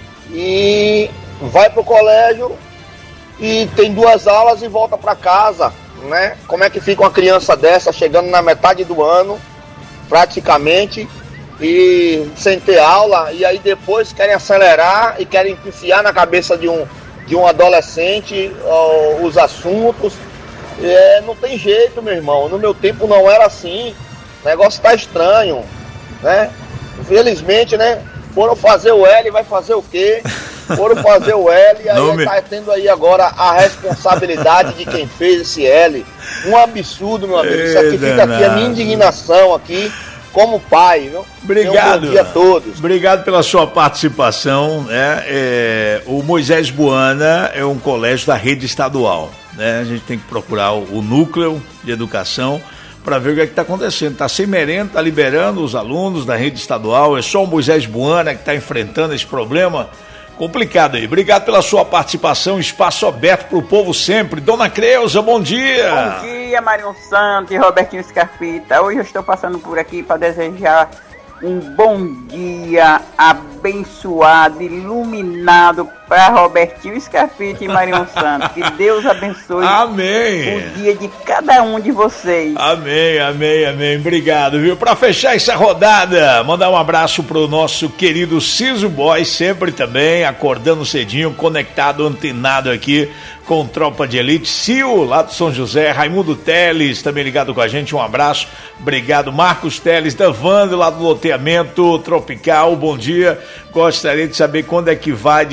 e vai para o colégio e tem duas aulas e volta para casa. Né? Como é que fica uma criança dessa chegando na metade do ano, praticamente, e sem ter aula, e aí depois querem acelerar e querem enfiar na cabeça de um, de um adolescente ó, os assuntos. É, não tem jeito, meu irmão. No meu tempo não era assim. O negócio tá estranho, né? Infelizmente, né? Foram fazer o L, vai fazer o quê? Foram fazer o L e aí me... tá tendo aí agora a responsabilidade de quem fez esse L. Um absurdo, meu amigo. Ei, Isso aqui fica aqui a minha indignação aqui como pai, viu? Obrigado. Um bom dia a todos. Obrigado pela sua participação. Né? É, o Moisés Buana é um colégio da rede estadual. Né? A gente tem que procurar o, o núcleo de educação para ver o que é está acontecendo. Está sem merenda, está liberando os alunos da rede estadual. É só o Moisés Buana que está enfrentando esse problema complicado aí. Obrigado pela sua participação, espaço aberto para o povo sempre. Dona Creuza, bom dia. Bom dia, Mário Santos e Robertinho Scarpita. Hoje eu estou passando por aqui para desejar um bom dia abençoado, iluminado para Robertinho Scarpita e Mário Santos. Que Deus abençoe amém. O dia de cada um de vocês. Amém, amém, amém. Obrigado, viu? Para fechar essa rodada, mandar um abraço pro nosso querido Ciso Boy, sempre também acordando cedinho, conectado, antenado aqui com Tropa de Elite. Sil, lá do São José, Raimundo Teles, também ligado com a gente, um abraço. Obrigado, Marcos Teles, da Vando, lá do loteamento Tropical, bom dia. Gostaria de saber quando é que vai distribuir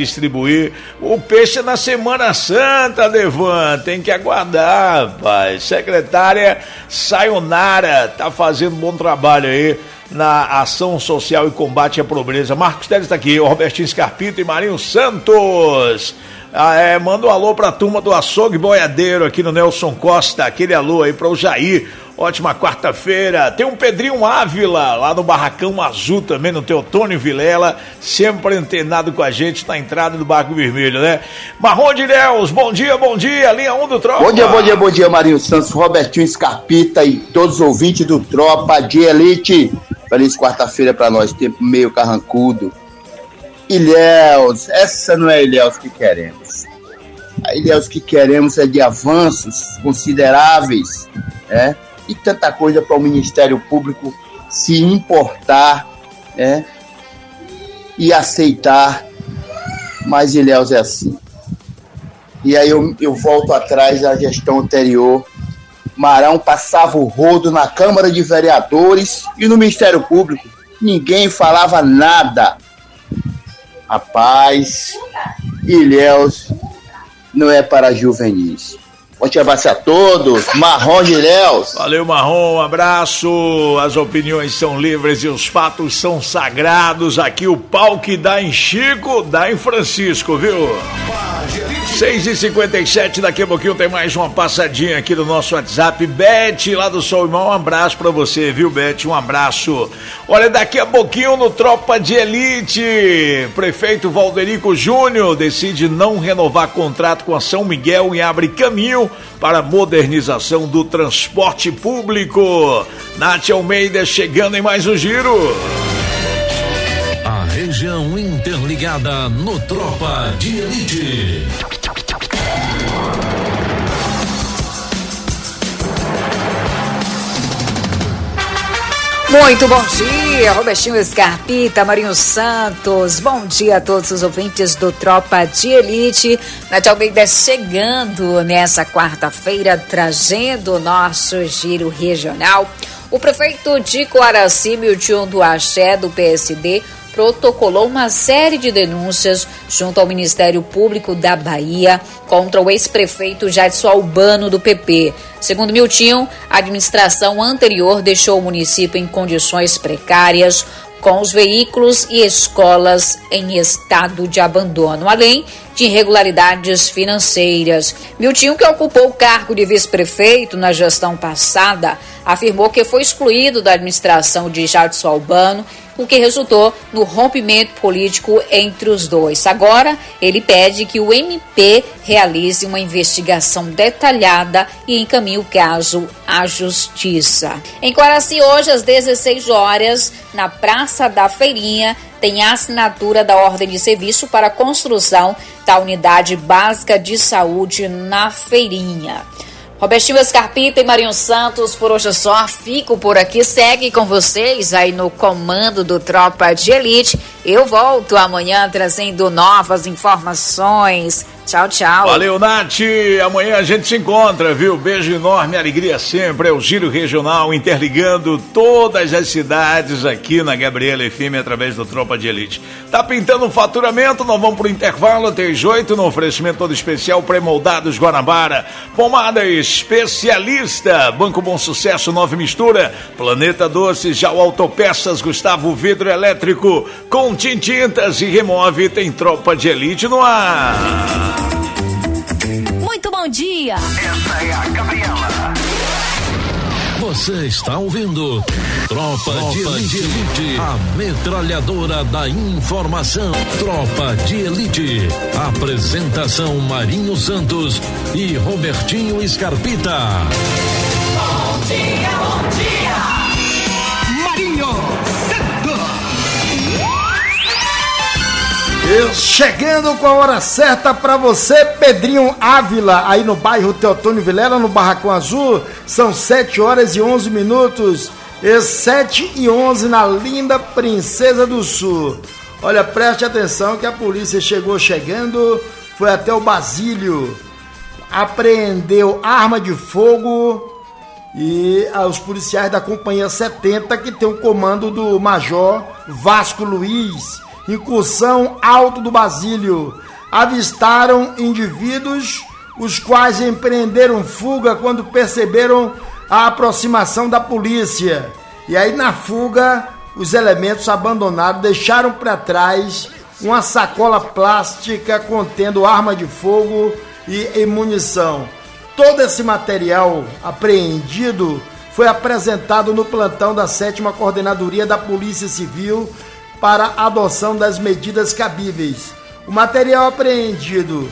distribuir. O peixe é na Semana Santa, Devan, tem que aguardar, rapaz. Secretária Sayonara tá fazendo um bom trabalho aí na ação social e combate à pobreza. Marcos Teles está aqui, o Robertinho Scarpita e Marinho Santos. Ah, é, manda um alô pra turma do Açougue Boiadeiro aqui no Nelson Costa, aquele alô aí para o Jair. Ótima quarta-feira. Tem um Pedrinho Ávila lá no Barracão Azul também, no Teotônio Vilela, sempre antenado com a gente na entrada do Barco Vermelho, né? Marrom de Deus, bom dia, bom dia, linha um do Tropa. Bom dia, bom dia, bom dia, Marinho Santos, Robertinho Scarpita e todos os ouvintes do Tropa de Elite. Feliz quarta-feira pra nós, tempo meio carrancudo. Ilhéus, essa não é Ilhéus que queremos. A Ilhéus que queremos é de avanços consideráveis, né? E tanta coisa para o Ministério Público se importar, né? E aceitar, mas Ilhéus é assim. E aí eu, eu volto atrás da gestão anterior. Marão passava o rodo na Câmara de Vereadores e no Ministério Público. Ninguém falava nada. Rapaz, Ilhéus não é para juvenis. Forte abraço a todos, Marrom de Ilhéus. Valeu, Marrom, um abraço. As opiniões são livres e os fatos são sagrados. Aqui o pau que dá em Chico, dá em Francisco, viu? seis e cinquenta e sete, daqui a pouquinho tem mais uma passadinha aqui no nosso WhatsApp. Beth, lá do Sol Irmão, um abraço pra você, viu, Beth? Um abraço. Olha, daqui a pouquinho no Tropa de Elite, prefeito Valderico Júnior decide não renovar contrato com a São Miguel e abre caminho para a modernização do transporte público. Nath Almeida chegando em mais um giro. A região interligada no Tropa de Elite. Muito bom dia, Robertinho Scarpita, Marinho Santos, bom dia a todos os ouvintes do Tropa de Elite. Nath Almeida chegando nessa quarta-feira, trazendo o nosso giro regional. O prefeito de Coaraci, Milton do Axé, do P S D, protocolou uma série de denúncias junto ao Ministério Público da Bahia contra o ex-prefeito Jadson Albano do P P. Segundo Milton, a administração anterior deixou o município em condições precárias, com os veículos e escolas em estado de abandono, além de irregularidades financeiras. Milton, que ocupou o cargo de vice-prefeito na gestão passada, afirmou que foi excluído da administração de Jadson Albano, o que resultou no rompimento político entre os dois. Agora, ele pede que o M P realize uma investigação detalhada e encaminhe o caso à Justiça. Em Coaraci, hoje, às dezesseis horas, na Praça da Feirinha, tem a assinatura da ordem de serviço para a construção da Unidade Básica de Saúde na Feirinha. Robertinho Scarpita e Marinho Santos, por hoje é só, fico por aqui, segue com vocês aí no comando do Tropa de Elite. Eu volto amanhã trazendo novas informações. Tchau, tchau. Valeu, Nath. Amanhã a gente se encontra, viu? Beijo enorme, alegria sempre. É o Giro Regional interligando todas as cidades aqui na Gabriela F M através do Tropa de Elite. Tá pintando um faturamento? Nós vamos pro intervalo. T oito no oferecimento todo especial pré-moldados Guanabara. Pomada especialista. Banco Bom Sucesso, Nova Mistura. Planeta Doces, já o Autopeças, Gustavo Vidro Elétrico. Com Tintintas e Remove, tem Tropa de Elite no ar. Muito bom dia. Essa é a Gabriela. Você está ouvindo Tropa, Tropa de, Elite, de Elite, a metralhadora da informação. Tropa de Elite. Apresentação Marinho Santos e Robertinho Scarpita. Bom dia, bom dia. Marinho Santos. Eu chegando com a hora certa pra você, Pedrinho Ávila, aí no bairro Teotônio Vilela, no Barracão Azul. São sete horas e onze minutos, e sete e onze na linda Princesa do Sul. Olha, preste atenção que a polícia chegou chegando, foi até o Basílio, apreendeu arma de fogo e ah, os policiais da Companhia setenta, que tem o comando do Major Vasco Luiz. Incursão Alto do Basílio. avistaram indivíduos, os quais empreenderam fuga quando perceberam a aproximação da polícia. E aí, na fuga, os elementos abandonaram, deixaram para trás uma sacola plástica contendo arma de fogo e, e munição. Todo esse material apreendido foi apresentado no plantão da sétima Coordenadoria da Polícia Civil para adoção das medidas cabíveis. O material apreendido: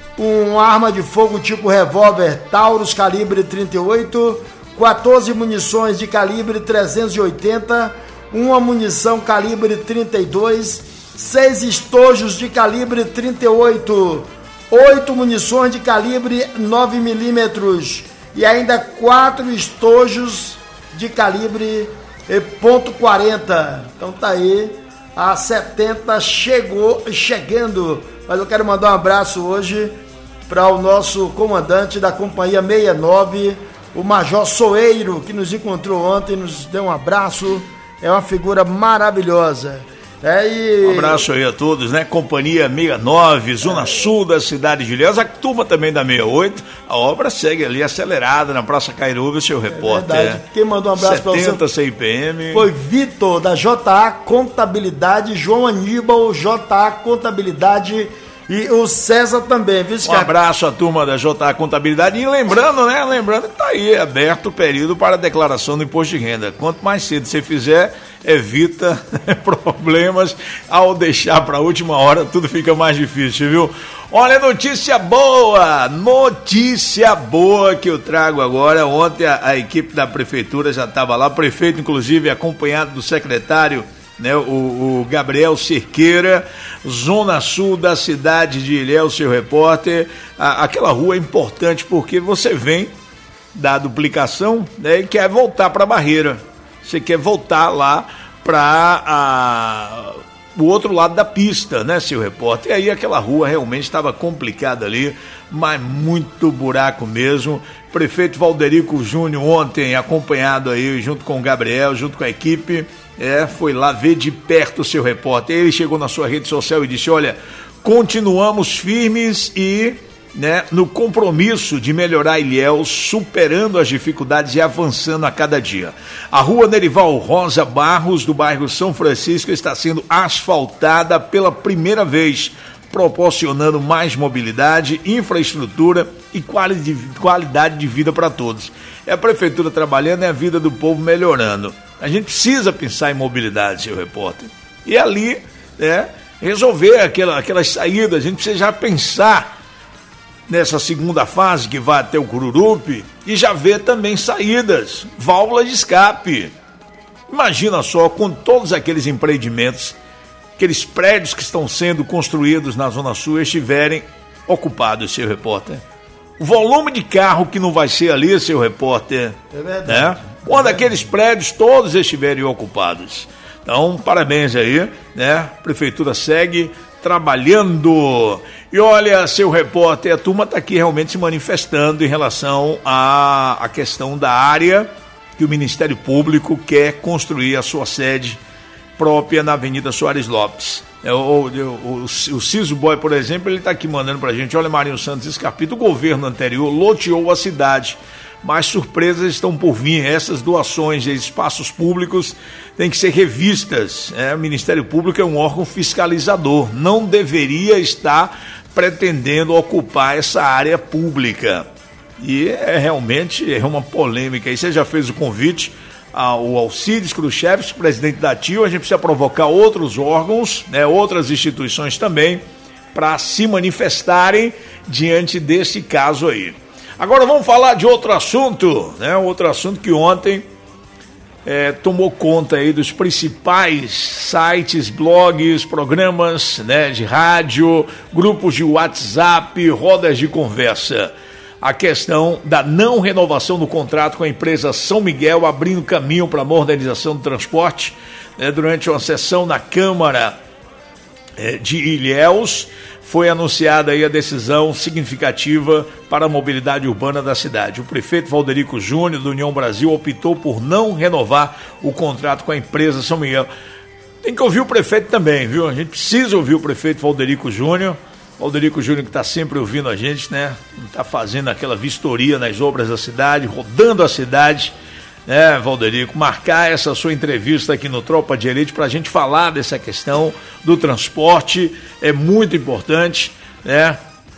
uma arma de fogo tipo revólver Taurus calibre trinta e oito, quatorze munições de calibre trezentos e oitenta, uma munição calibre trinta e dois, seis estojos de calibre trinta e oito, oito munições de calibre nove milímetros e ainda quatro estojos de calibre ponto quarenta. Então tá aí, a setenta chegou, chegando. Mas eu quero mandar um abraço hoje para o nosso comandante da companhia sessenta e nove, o Major Soeiro, que nos encontrou ontem, nos deu um abraço. É uma figura maravilhosa. É, e... Um abraço aí a todos, né? Companhia sessenta e nove, Zona é. Sul da cidade de Ilhéus, a turma também da sessenta e oito. A obra segue ali acelerada na Praça Cairuva, seu repórter. É verdade. Quem mandou um abraço para você? setenta C I P M. Foi Vitor, da J A Contabilidade, João Aníbal, J A Contabilidade. E o César também, viu? Um abraço à turma da J A Contabilidade. E lembrando, né? Lembrando que tá aí aberto o período para a declaração do imposto de renda. Quanto mais cedo você fizer, evita problemas. Ao deixar para a última hora, tudo fica mais difícil, viu? Olha, notícia boa! Notícia boa que eu trago agora. Ontem a, a equipe da prefeitura já estava lá, o prefeito, inclusive, acompanhado do secretário, né, o, o Gabriel Cerqueira, Zona Sul da cidade de Ilhéus, seu repórter. A, aquela rua é importante porque você vem da duplicação, né, e quer voltar para a Barreira. Você quer voltar lá para o outro lado da pista, né, seu repórter? E aí aquela rua realmente estava complicada ali, mas muito buraco mesmo. Prefeito Valderico Júnior ontem acompanhado aí junto com o Gabriel, junto com a equipe, É, foi lá ver de perto o seu repórter. Ele chegou na sua rede social e disse: olha, continuamos firmes e, né, no compromisso de melhorar Ilhéus, superando as dificuldades e avançando a cada dia. A rua Nerival Rosa Barros, do bairro São Francisco, está sendo asfaltada pela primeira vez, proporcionando mais mobilidade, infraestrutura e quali- qualidade de vida para todos. É a prefeitura trabalhando e a vida do povo melhorando. A gente precisa pensar em mobilidade, seu repórter. E ali, né, resolver aquela, aquelas saídas. A gente precisa já pensar nessa segunda fase que vai até o Cururupi e já ver também saídas, válvula de escape. Imagina só, com todos aqueles empreendimentos, aqueles prédios que estão sendo construídos na Zona Sul estiverem ocupados, seu repórter. O volume de carro que não vai ser ali, seu repórter, é verdade, né? Quando é aqueles prédios todos estiverem ocupados. Então, parabéns aí, né? A prefeitura segue trabalhando. E olha, seu repórter, a turma está aqui realmente se manifestando em relação à, à questão da área que o Ministério Público quer construir a sua sede própria na Avenida Soares Lopes. É, o, o, o, o Ciso Boy, por exemplo, ele está aqui mandando para a gente: olha, Marinho Santos Escarpito, o governo anterior loteou a cidade, mas surpresas estão por vir. Essas doações de espaços públicos têm que ser revistas. É, o Ministério Público é um órgão fiscalizador, não deveria estar pretendendo ocupar essa área pública. E é realmente é uma polêmica. E você já fez o convite ao Alcides Khrushchev, presidente da T I O. A gente precisa provocar outros órgãos, né, outras instituições também, para se manifestarem diante desse caso aí. Agora vamos falar de outro assunto, né? Outro assunto que ontem é, tomou conta aí dos principais sites, blogs, programas, né, de rádio, grupos de WhatsApp, rodas de conversa. A questão da não renovação do contrato com a empresa São Miguel, abrindo caminho para a modernização do transporte, né, durante uma sessão na Câmara é, de Ilhéus. Foi anunciada aí a decisão significativa para a mobilidade urbana da cidade. O prefeito Valderico Júnior, do União Brasil, optou por não renovar o contrato com a empresa São Miguel. Tem que ouvir o prefeito também, viu? A gente precisa ouvir o prefeito Valderico Júnior, Valderico Júnior, que está sempre ouvindo a gente, né? Está fazendo aquela vistoria nas obras da cidade, rodando a cidade, né, Valderico? Marcar essa sua entrevista aqui no Tropa de Elite para a gente falar dessa questão do transporte é muito importante, né?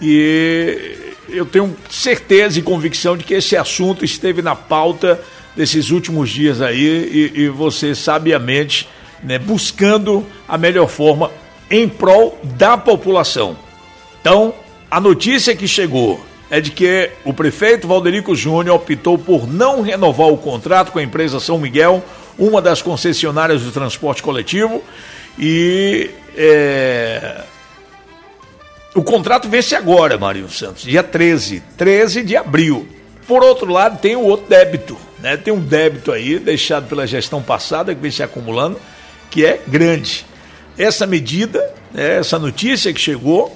E eu tenho certeza e convicção de que esse assunto esteve na pauta desses últimos dias aí e, e você sabiamente, né, buscando a melhor forma em prol da população. Então, a notícia que chegou é de que o prefeito Valderico Júnior optou por não renovar o contrato com a empresa São Miguel, uma das concessionárias do transporte coletivo, e é, o contrato vence agora, Marinho Santos, dia treze, treze de abril. Por outro lado, tem o outro débito, né? Tem um débito aí deixado pela gestão passada, que vem se acumulando, que é grande. Essa medida, né, essa notícia que chegou,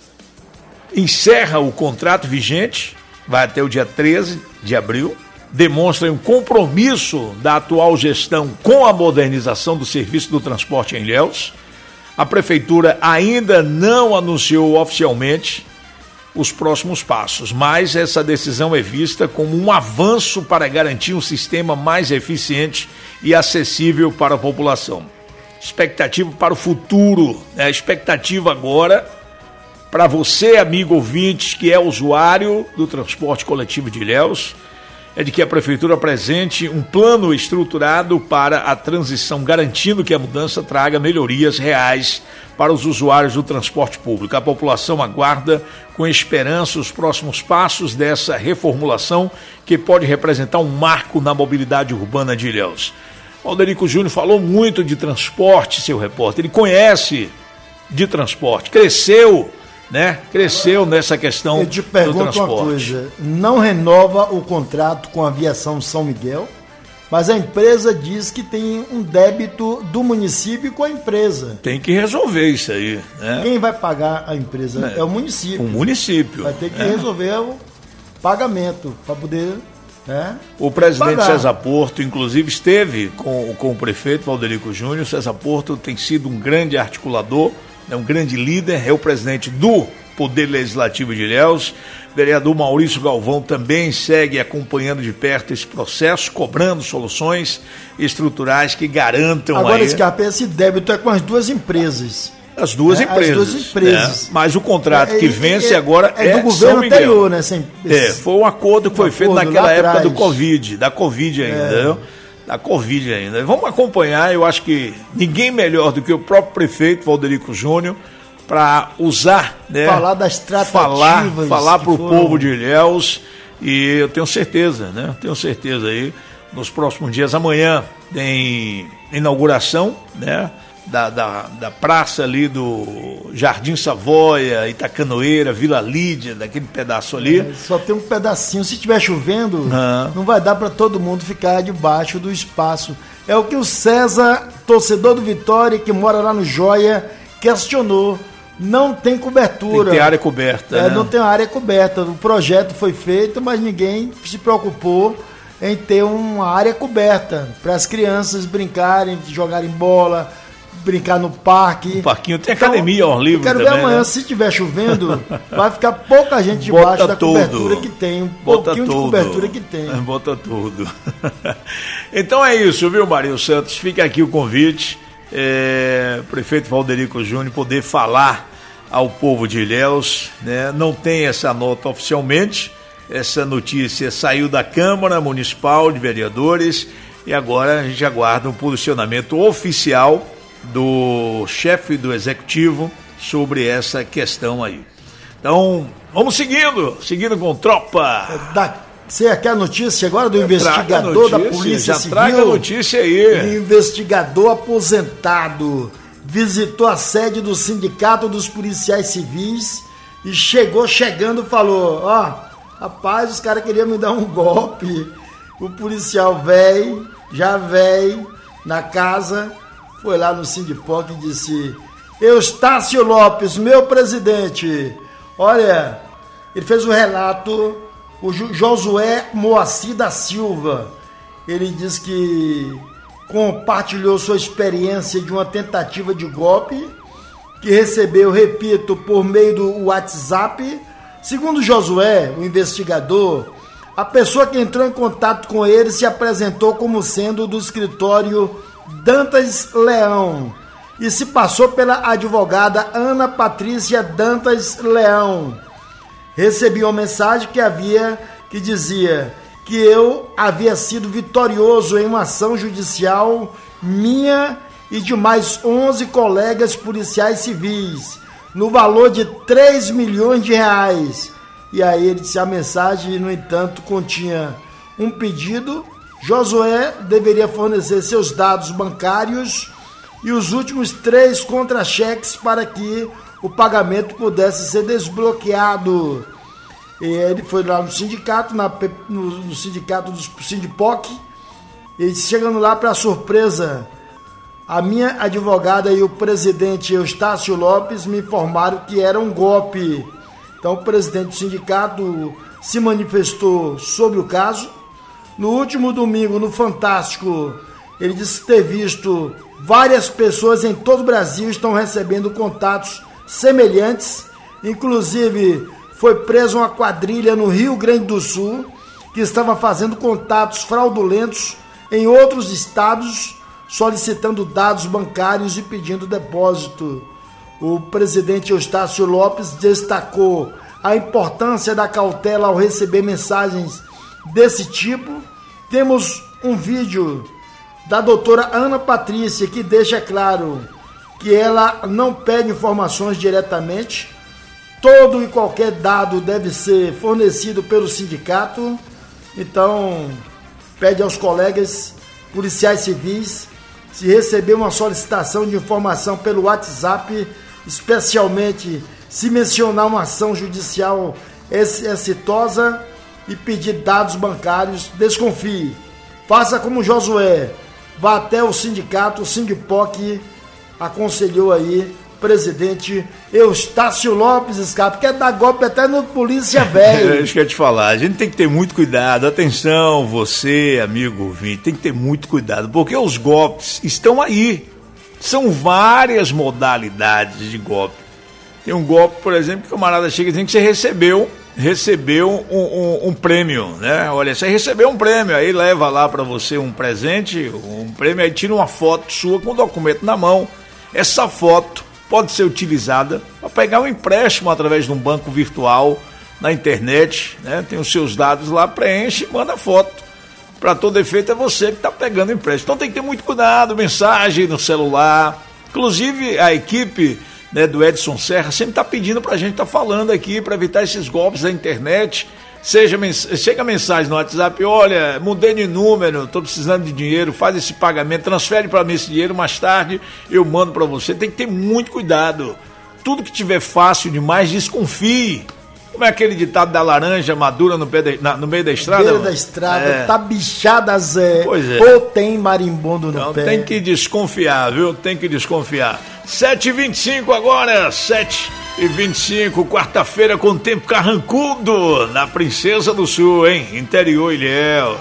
encerra o contrato vigente, vai até o dia treze de abril, demonstra um compromisso da atual gestão com a modernização do serviço do transporte em Ilhéus. A prefeitura ainda não anunciou oficialmente os próximos passos, mas essa decisão é vista como um avanço para garantir um sistema mais eficiente e acessível para a população. Expectativa para o futuro, né? Expectativa agora para você, amigo ouvinte, que é usuário do transporte coletivo de Ilhéus, é de que a prefeitura apresente um plano estruturado para a transição, garantindo que a mudança traga melhorias reais para os usuários do transporte público. A população aguarda com esperança os próximos passos dessa reformulação, que pode representar um marco na mobilidade urbana de Ilhéus. Valderico Júnior falou muito de transporte, seu repórter, ele conhece de transporte, cresceu, né? Cresceu nessa questão do transporte. Eu te pergunto uma coisa, não renova o contrato com a Aviação São Miguel, mas a empresa diz que tem um débito do município com a empresa. Tem que resolver isso aí, né? Quem vai pagar a empresa é, é o município. O município. Vai ter que é. resolver o pagamento para poder... É, o presidente pagar. César Porto, inclusive, esteve com, com o prefeito Valderico Júnior. César Porto tem sido um grande articulador, né, um grande líder, é o presidente do Poder Legislativo de Ilhéus. O vereador Maurício Galvão também segue acompanhando de perto esse processo, cobrando soluções estruturais que garantam... Agora, aí... Scarpa, esse débito é com as duas empresas. As duas, é, empresas, as duas empresas. Né? Mas o contrato é, que vence é, agora é, é do governo São anterior, né? Sem, é, foi um acordo que foi feito naquela época atrás. do Covid, da Covid ainda, é. né? Da Covid ainda. Vamos acompanhar, eu acho que ninguém melhor do que o próprio prefeito Valderico Júnior para usar, né? Falar das tratativas. Falar, falar para o foram... povo de Ilhéus, e eu tenho certeza, né? Tenho certeza aí, nos próximos dias, amanhã tem inauguração, né? Da, da, da praça ali do Jardim Savoia, Itacanoeira, Vila Lídia, daquele pedaço ali. É, só tem um pedacinho. Se estiver chovendo, ah. não vai dar para todo mundo ficar debaixo do espaço. É o que o César, torcedor do Vitória, que mora lá no Joia, questionou. Não tem cobertura. Tem que ter área coberta. É, né? Não tem área coberta. O projeto foi feito, mas ninguém se preocupou em ter uma área coberta para as crianças brincarem, jogarem bola, brincar no parque. O parquinho tem então, academia ao livre também. Quero ver amanhã, né? Se estiver chovendo, vai ficar pouca gente debaixo Bota da tudo. cobertura que tem. Um Bota pouquinho tudo. de cobertura que tem. Bota tudo. Então é isso, viu, Marinho Santos? Fica aqui o convite. É, prefeito Valderico Júnior poder falar ao povo de Ilhéus, né? Não tem essa nota oficialmente. Essa notícia saiu da Câmara Municipal de Vereadores e agora a gente aguarda um posicionamento oficial do chefe do executivo sobre essa questão aí. Então, vamos seguindo, seguindo com tropa. Da, você quer a notícia agora do investigador notícia, da Polícia já Civil? Traga a notícia aí. O investigador aposentado visitou a sede do Sindicato dos Policiais Civis e chegou chegando e falou, ó, oh, rapaz, os caras queriam me dar um golpe. O policial velho, já velho, na casa... Foi lá no Sindipoc e disse, Eustácio Lopes, meu presidente, olha, ele fez o relato, o Josué Moacir da Silva, ele disse que compartilhou sua experiência de uma tentativa de golpe que recebeu, repito, por meio do WhatsApp. Segundo Josué, o investigador, a pessoa que entrou em contato com ele se apresentou como sendo do escritório Dantas Leão e se passou pela advogada Ana Patrícia Dantas Leão. Recebi uma mensagem que havia que dizia que eu havia sido vitorioso em uma ação judicial minha e de mais onze colegas policiais civis, no valor de três milhões de reais. E aí ele disse, a mensagem, no entanto, continha um pedido. Josué deveria fornecer seus dados bancários e os últimos três contra-cheques para que o pagamento pudesse ser desbloqueado. E ele foi lá no sindicato, na, no, no sindicato do Sindipoc, e chegando lá, para surpresa, a minha advogada e o presidente Eustácio Lopes me informaram que era um golpe. Então o presidente do sindicato se manifestou sobre o caso. No último domingo, no Fantástico, ele disse ter visto várias pessoas em todo o Brasil estão recebendo contatos semelhantes. Inclusive, foi presa uma quadrilha no Rio Grande do Sul que estava fazendo contatos fraudulentos em outros estados, solicitando dados bancários e pedindo depósito. O presidente Eustácio Lopes destacou a importância da cautela ao receber mensagens desse tipo. Temos um vídeo da doutora Ana Patrícia que deixa claro que ela não pede informações diretamente. Todo e qualquer dado deve ser fornecido pelo sindicato. Então, pede aos colegas policiais civis, se receber uma solicitação de informação pelo WhatsApp, especialmente se mencionar uma ação judicial exitosa e pedir dados bancários, desconfie. Faça como Josué, vá até o sindicato, o Sindipoc, aconselhou aí o presidente Eustácio Lopes Scarpa, quer dar golpe até no polícia velho. É isso que eu ia te falar, a gente tem que ter muito cuidado, atenção, você, amigo ouvinte, tem que ter muito cuidado, porque os golpes estão aí, são várias modalidades de golpe. Tem um golpe, por exemplo, que o camarada chega e diz que você recebeu, recebeu um, um, um prêmio, né? Olha, você recebeu um prêmio, aí leva lá para você um presente, um prêmio, aí tira uma foto sua com o documento na mão. Essa foto pode ser utilizada para pegar um empréstimo através de um banco virtual na internet, né? Tem os seus dados lá, preenche e manda foto. Para todo efeito é você que está pegando empréstimo. Então tem que ter muito cuidado, mensagem no celular. Inclusive a equipe, né, do Edson Serra sempre está pedindo para a gente estar tá falando aqui para evitar esses golpes da internet. Seja, chega mensagem no WhatsApp, olha, mudei de número, estou precisando de dinheiro, faz esse pagamento, transfere para mim esse dinheiro, mais tarde eu mando para você. Tem que ter muito cuidado. Tudo que tiver fácil demais, desconfie. Como é aquele ditado da laranja madura no, pé de, na, no meio da estrada? No meio da estrada, é. Tá bichada, Zé. Pois é. Ou tem marimbondo no então, pé. Tem que desconfiar, viu? Tem que desconfiar. sete e vinte e cinco agora, sete e vinte e cinco, quarta-feira com tempo carrancudo na Princesa do Sul, hein? Interior Ilhéus.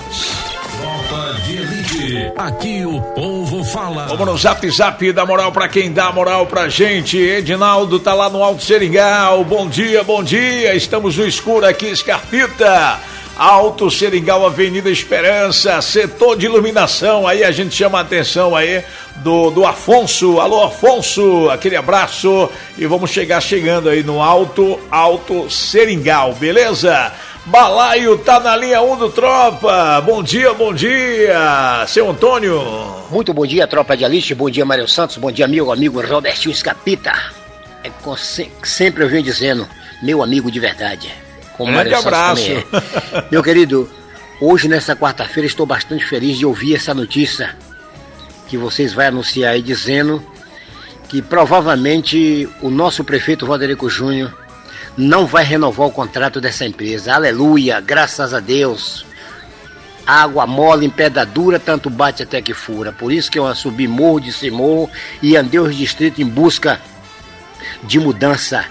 Tropa de Elite, aqui o povo fala. Vamos no zap zap, dá moral pra quem dá moral pra gente. Edinaldo tá lá no Alto Seringal, bom dia, bom dia, estamos no escuro aqui, Scarpita. Alto Seringal, Avenida Esperança, setor de iluminação, aí a gente chama a atenção aí do, do Afonso. Alô, Afonso, aquele abraço e vamos chegar chegando aí no Alto, Alto Seringal, beleza? Balaio tá na linha um do Tropa, bom dia, bom dia, seu Antônio. Muito bom dia, Tropa de Elite, bom dia, Mário Santos, bom dia, meu amigo Robertinho Scarpita. É, sempre eu venho dizendo, meu amigo de verdade. Com grande abraço. É. Meu querido, hoje nessa quarta-feira estou bastante feliz de ouvir essa notícia que vocês vão anunciar aí, dizendo que provavelmente o nosso prefeito Roderico Júnior não vai renovar o contrato dessa empresa. Aleluia, graças a Deus. Água mole em pedra dura, tanto bate até que fura. Por isso que eu subi morro de morro e andei os distritos em busca de mudança.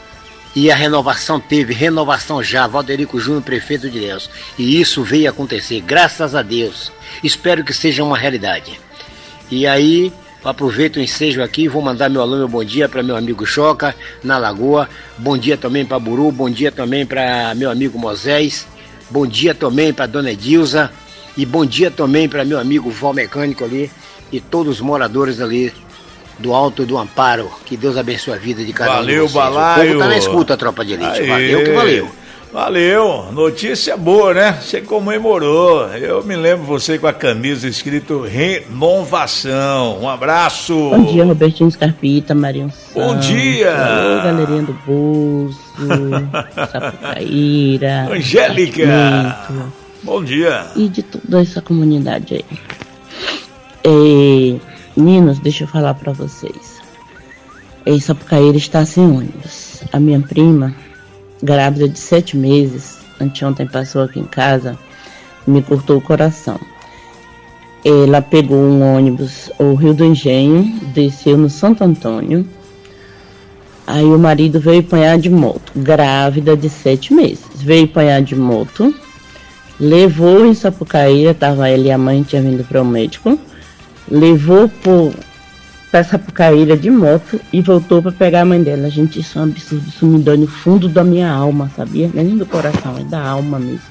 E a renovação teve, renovação já, Roderico Júnior, prefeito de Ilhéus. E isso veio acontecer, graças a Deus. Espero que seja uma realidade. E aí, Aproveito o ensejo aqui, vou mandar meu alô, meu bom dia para meu amigo Choca, na Lagoa. Bom dia também para Buru, bom dia também para meu amigo Moisés. Bom dia também para dona Edilza. E bom dia também para meu amigo Val Mecânico ali e todos os moradores ali do Alto do Amparo. Que Deus abençoe a vida de cada valeu, um de vocês. Balaio. O povo tá na escuta, Tropa de Elite. Aê. Valeu que valeu. Valeu, notícia boa, né? Você comemorou. Eu me lembro você com a camisa escrito Renovação. Um abraço. Bom dia, Robertinho Scarpita, Marinho Santos. Bom dia. Alô, galerinha do Bolso, Sapucaíra, Angélica. Nascimento, bom dia. E de toda essa comunidade aí. É, meninos, deixa eu falar pra vocês. É, Sapucaíra está sem ônibus. A minha prima, grávida de sete meses, anteontem passou aqui em casa e me cortou o coração. Ela pegou um ônibus, o Rio do Engenho, desceu no Santo Antônio. Aí o marido veio apanhar de moto, grávida de sete meses. Veio apanhar de moto, levou em Sapucaíra, estava ela e a mãe, tinha vindo para o médico, levou para Sapucaíra de moto e voltou para pegar a mãe dela. Gente, isso é um absurdo, isso me dói no fundo da minha alma, sabia? Não é nem do coração, é da alma mesmo.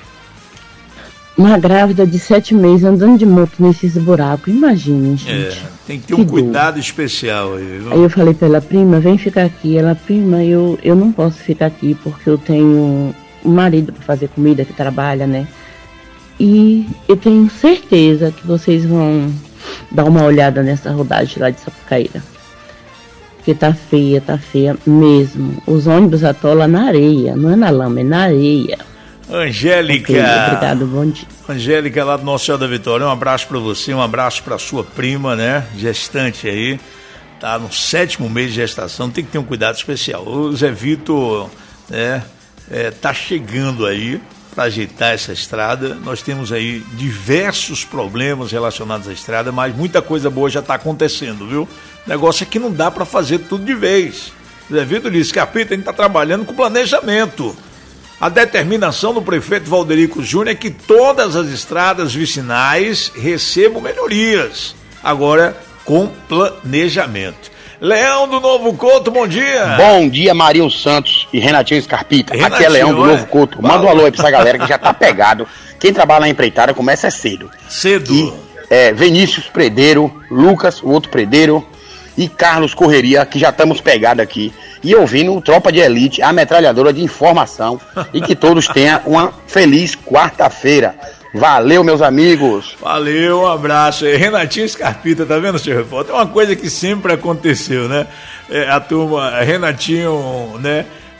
Uma grávida de sete meses andando de moto nesses buracos, imagine, gente. É, tem que ter um que cuidado dor. especial aí, viu? Aí eu falei pra ela, prima, vem ficar aqui. Ela, prima, eu, eu não posso ficar aqui porque eu tenho um marido para fazer comida que trabalha, né? E eu tenho certeza que vocês vão dar uma olhada nessa rodagem lá de Sapucaíra. Porque tá feia, tá feia mesmo. Os ônibus atolam na areia, não é na lama, é na areia. Angélica. Okay, obrigado, bom dia. Angélica lá do Nossa Senhora da Vitória, um abraço para você, um abraço para sua prima, né? Gestante aí, tá no sétimo mês de gestação, tem que ter um cuidado especial. O Zé Vitor, né, é, tá chegando aí para ajeitar essa estrada. Nós temos aí diversos problemas relacionados à estrada, mas muita coisa boa já está acontecendo, viu? O negócio é que não dá para fazer tudo de vez. O Zé Vitor disse que a Pita está trabalhando com planejamento. A determinação do prefeito Valderico Júnior é que todas as estradas vicinais recebam melhorias, agora com planejamento. Leão do Novo Couto, bom dia. Bom dia, Marinho Santos e Renatinho Scarpita. Renatinho, aqui é Leão do olha. Novo Couto. Manda um alô aí pra essa galera que já tá pegado. Quem trabalha na empreitada começa cedo. Cedo. E, é, Vinícius Predeiro, Lucas, o outro Predeiro, e Carlos Correria, que já estamos pegados aqui. E ouvindo o Tropa de Elite, a metralhadora de informação. E que todos tenham uma feliz quarta-feira. Valeu, meus amigos. Valeu, um abraço. Renatinho Scarpita, tá vendo, senhor repórter? É uma coisa que sempre aconteceu, né? É, a turma, Renatinho, né?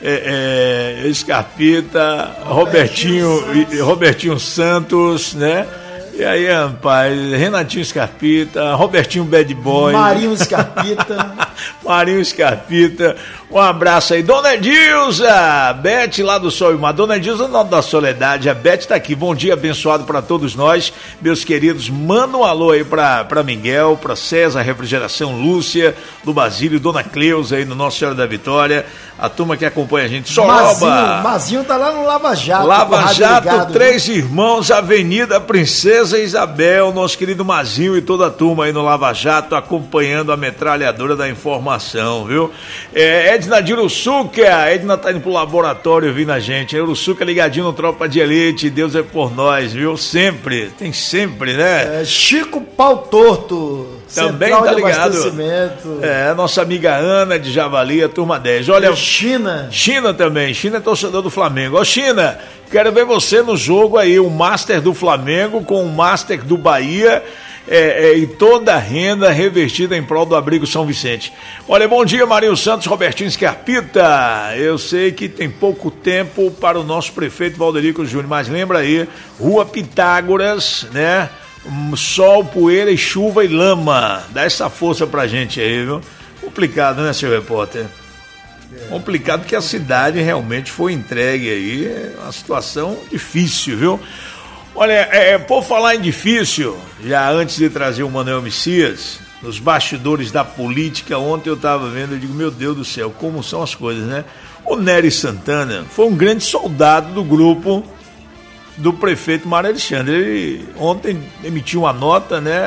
É, é, Scarpita, Robertinho, Robertinho, Robertinho Santos, né? E aí, rapaz, Renatinho Scarpita, Robertinho Bad Boy. Marinho Scarpita. Marinho Scarpita. Um abraço aí. Dona Edilza, Bete lá do Sol e Mar. Dona Edilza, não da Soledade. A Bete tá aqui. Bom dia, abençoado para todos nós, meus queridos. Manda um alô aí pra, pra Miguel, pra César Refrigeração, Lúcia, do Basílio, Dona Cleusa aí no Nossa Senhora da Vitória. A turma que acompanha a gente. Soroba. Mazinho, Mazinho tá lá no Lava Jato. Lava Jato, ligado, Três Irmãos, Avenida Princesa Isabel, nosso querido Mazinho e toda a turma aí no Lava Jato acompanhando a metralhadora da informação, viu? É, Edna de Uruçuca, a Edna tá indo pro laboratório vindo a gente, Uruçuca ligadinho no Tropa de Elite, Deus é por nós, viu? Sempre, tem sempre, né? É, Chico Pau Torto, também Central tá de ligado. Abastecimento. É, nossa amiga Ana de Javali, a turma dez. Olha, e China. China também, China é torcedor do Flamengo. Ó, China, quero ver você no jogo aí, o Master do Flamengo com o Master do Bahia. É, é, e toda a renda revestida em prol do Abrigo São Vicente. Olha, bom dia, Marinho Santos, Robertinho Scarpita. Eu sei que tem pouco tempo para o nosso prefeito Valderico Júnior, mas lembra aí, Rua Pitágoras, né? Sol, poeira e chuva e lama. Dá essa força pra gente aí, viu? Complicado, né, senhor repórter? Complicado porque a cidade realmente foi entregue aí, é uma situação difícil, viu? Olha, é, por falar em difícil, já antes de trazer o Manuel Messias, nos bastidores da política, ontem eu estava vendo, eu digo, meu Deus do céu, como são as coisas, né? O Nery Santana foi um grande soldado do grupo do prefeito Mário Alexandre. Ele ontem emitiu uma nota, né,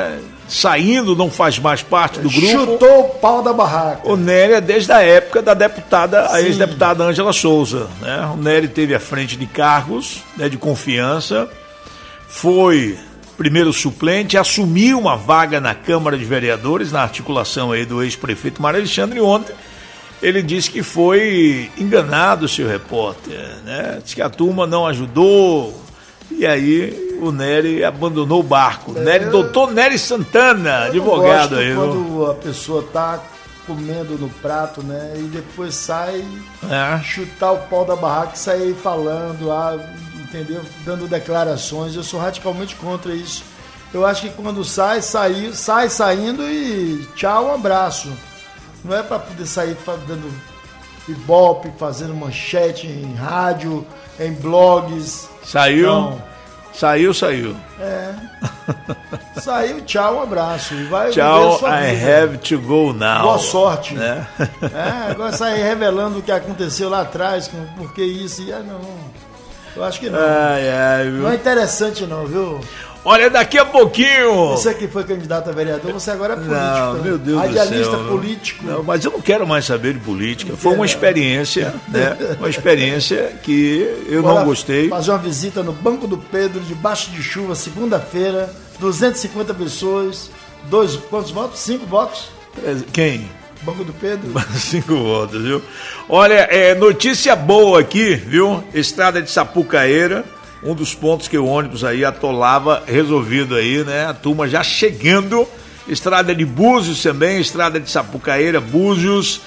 saindo, não faz mais parte do grupo. Chutou o pau da barraca. O Nery é desde a época da deputada, Sim. a ex-deputada Ângela Souza, né? O Nery teve à frente de cargos, né, de confiança, foi primeiro suplente, assumiu uma vaga na Câmara de Vereadores, na articulação aí do ex-prefeito Mário Alexandre, e ontem ele disse que foi enganado, seu repórter, né? Diz que a turma não ajudou, e aí o Nery abandonou o barco. É, Nery, doutor Nery Santana, advogado aí. Quando a pessoa tá comendo no prato, né, e depois sai é. chutar o pau da barraca e sair falando, ah, entendeu? Dando declarações. Eu sou radicalmente contra isso. Eu acho que quando sai, sai, sai saindo e tchau, um abraço. Não é para poder sair dando ibope, fazendo manchete em rádio, em blogs. Saiu? Não. Saiu, saiu. É. Saiu, tchau, um abraço. Vai tchau, I have to go now. Boa sorte. Né? É, agora sair revelando o que aconteceu lá atrás, porque isso e... Ah, não, eu acho que não. Ai, ai, viu? Não é interessante não, viu? Olha, daqui a pouquinho... Você que foi candidato a vereador, você agora é político. Não, meu Deus do céu. Radialista político. Não, mas eu não quero mais saber de política. Foi uma experiência, né? Uma experiência que eu Bora não gostei. Fazer uma visita no Banco do Pedro, debaixo de chuva, segunda-feira, duzentas e cinquenta pessoas, dois, quantos votos? Cinco votos? Quem? Banco do Pedro. Cinco votos, viu? Olha, é, notícia boa aqui, viu? Estrada de Sapucaeira. Um dos pontos que o ônibus aí atolava, resolvido aí, né? A turma já chegando. Estrada de Búzios também, estrada de Sapucaeira, Búzios.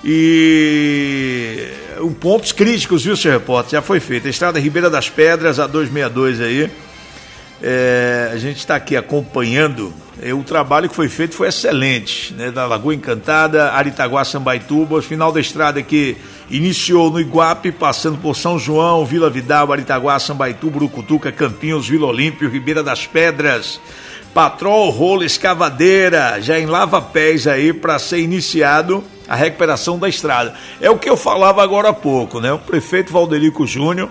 E um, pontos críticos, viu, seu repórter? Já foi feito. A estrada Ribeira das Pedras, a duzentos e sessenta e dois aí. É, a gente está aqui acompanhando. É, o trabalho que foi feito foi excelente, né? Da Lagoa Encantada, Aritaguá, Sambaituba. O final da estrada que iniciou no Iguape, passando por São João, Vila Vidal, Aritaguá, Sambaituba, Urucutuca, Campinhos, Vila Olímpio, Ribeira das Pedras, Patrol, Rolo, Escavadeira, já em Lava-Pés aí para ser iniciado a recuperação da estrada. É o que eu falava agora há pouco, né? O prefeito Valderico Júnior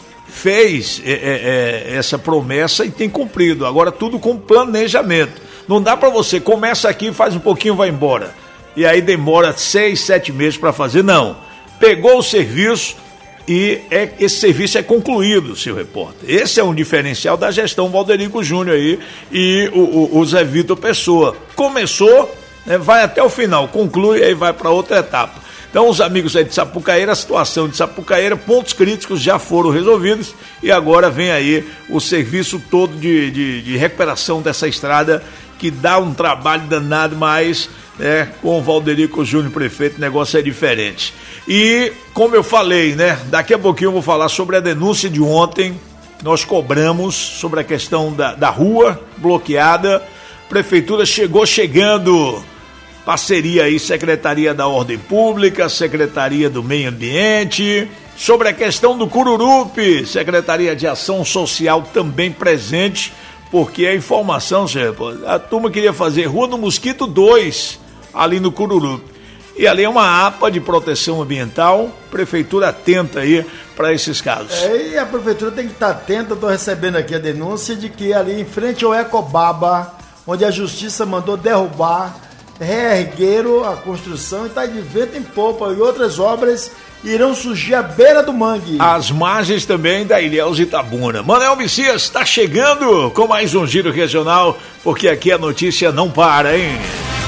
fez é, é, essa promessa e tem cumprido. Agora tudo com planejamento. Não dá para você, começa aqui, faz um pouquinho, vai embora. E aí demora seis, sete meses para fazer. Não. Pegou o serviço e é, esse serviço é concluído, seu repórter. Esse é um diferencial da gestão Valderico Júnior aí e o, o, o Zé Vitor Pessoa. Começou, né, vai até o final, conclui e aí vai para outra etapa. Então, os amigos aí de Sapucaeira, a situação de Sapucaeira, pontos críticos já foram resolvidos e agora vem aí o serviço todo de, de, de recuperação dessa estrada que dá um trabalho danado, mas é, com o Valderico Júnior prefeito o negócio é diferente. E, como eu falei, né, daqui a pouquinho eu vou falar sobre a denúncia de ontem. Nós cobramos sobre a questão da, da rua bloqueada. Prefeitura chegou chegando, parceria aí, Secretaria da Ordem Pública, Secretaria do Meio Ambiente. Sobre a questão do Cururupe, Secretaria de Ação Social também presente, porque a informação, senhor, a turma queria fazer Rua do Mosquito dois, ali no Cururupe. E ali é uma APA de proteção ambiental, prefeitura atenta aí para esses casos. É, e a prefeitura tem que estar atenta, estou recebendo aqui a denúncia de que ali em frente ao Ecobaba, onde a justiça mandou derrubar, reergueram a construção e está de vento em popa, e outras obras irão surgir à beira do mangue. As margens também da Ilhéus Itabuna. Manuel Messias está chegando com mais um giro regional, porque aqui a notícia não para, hein?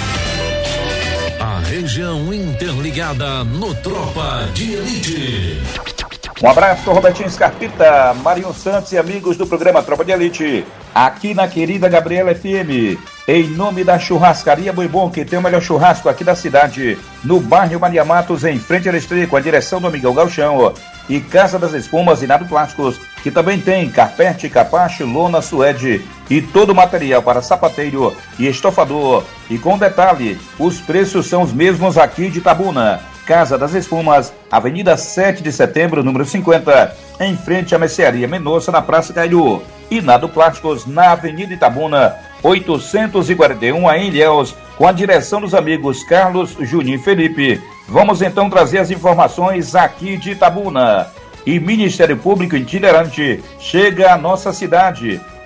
Região interligada no Tropa de Elite. Um abraço, Robertinho Scarpita, Marinho Santos e amigos do programa Tropa de Elite, aqui na querida Gabriela F M, em nome da Churrascaria Boi Bom, que tem o melhor churrasco aqui da cidade, no bairro Maria Matos, em frente ao Estrela, com a direção do Amigão Galchão, e Casa das Espumas e Nado Plásticos, que também tem carpete, capacho, lona, suede e todo o material para sapateiro e estofador. E com detalhe, os preços são os mesmos aqui de Itabuna. Casa das Espumas, Avenida sete de Setembro, número cinquenta, em frente à Mercearia Menossa, na Praça Caiu. E Nado Plásticos, na Avenida Itabuna, oitocentos e quarenta e um, em Ilhéus, com a direção dos amigos Carlos, Juninho e Felipe. Vamos então trazer as informações aqui de Itabuna. E Ministério Público itinerante chega à nossa cidade.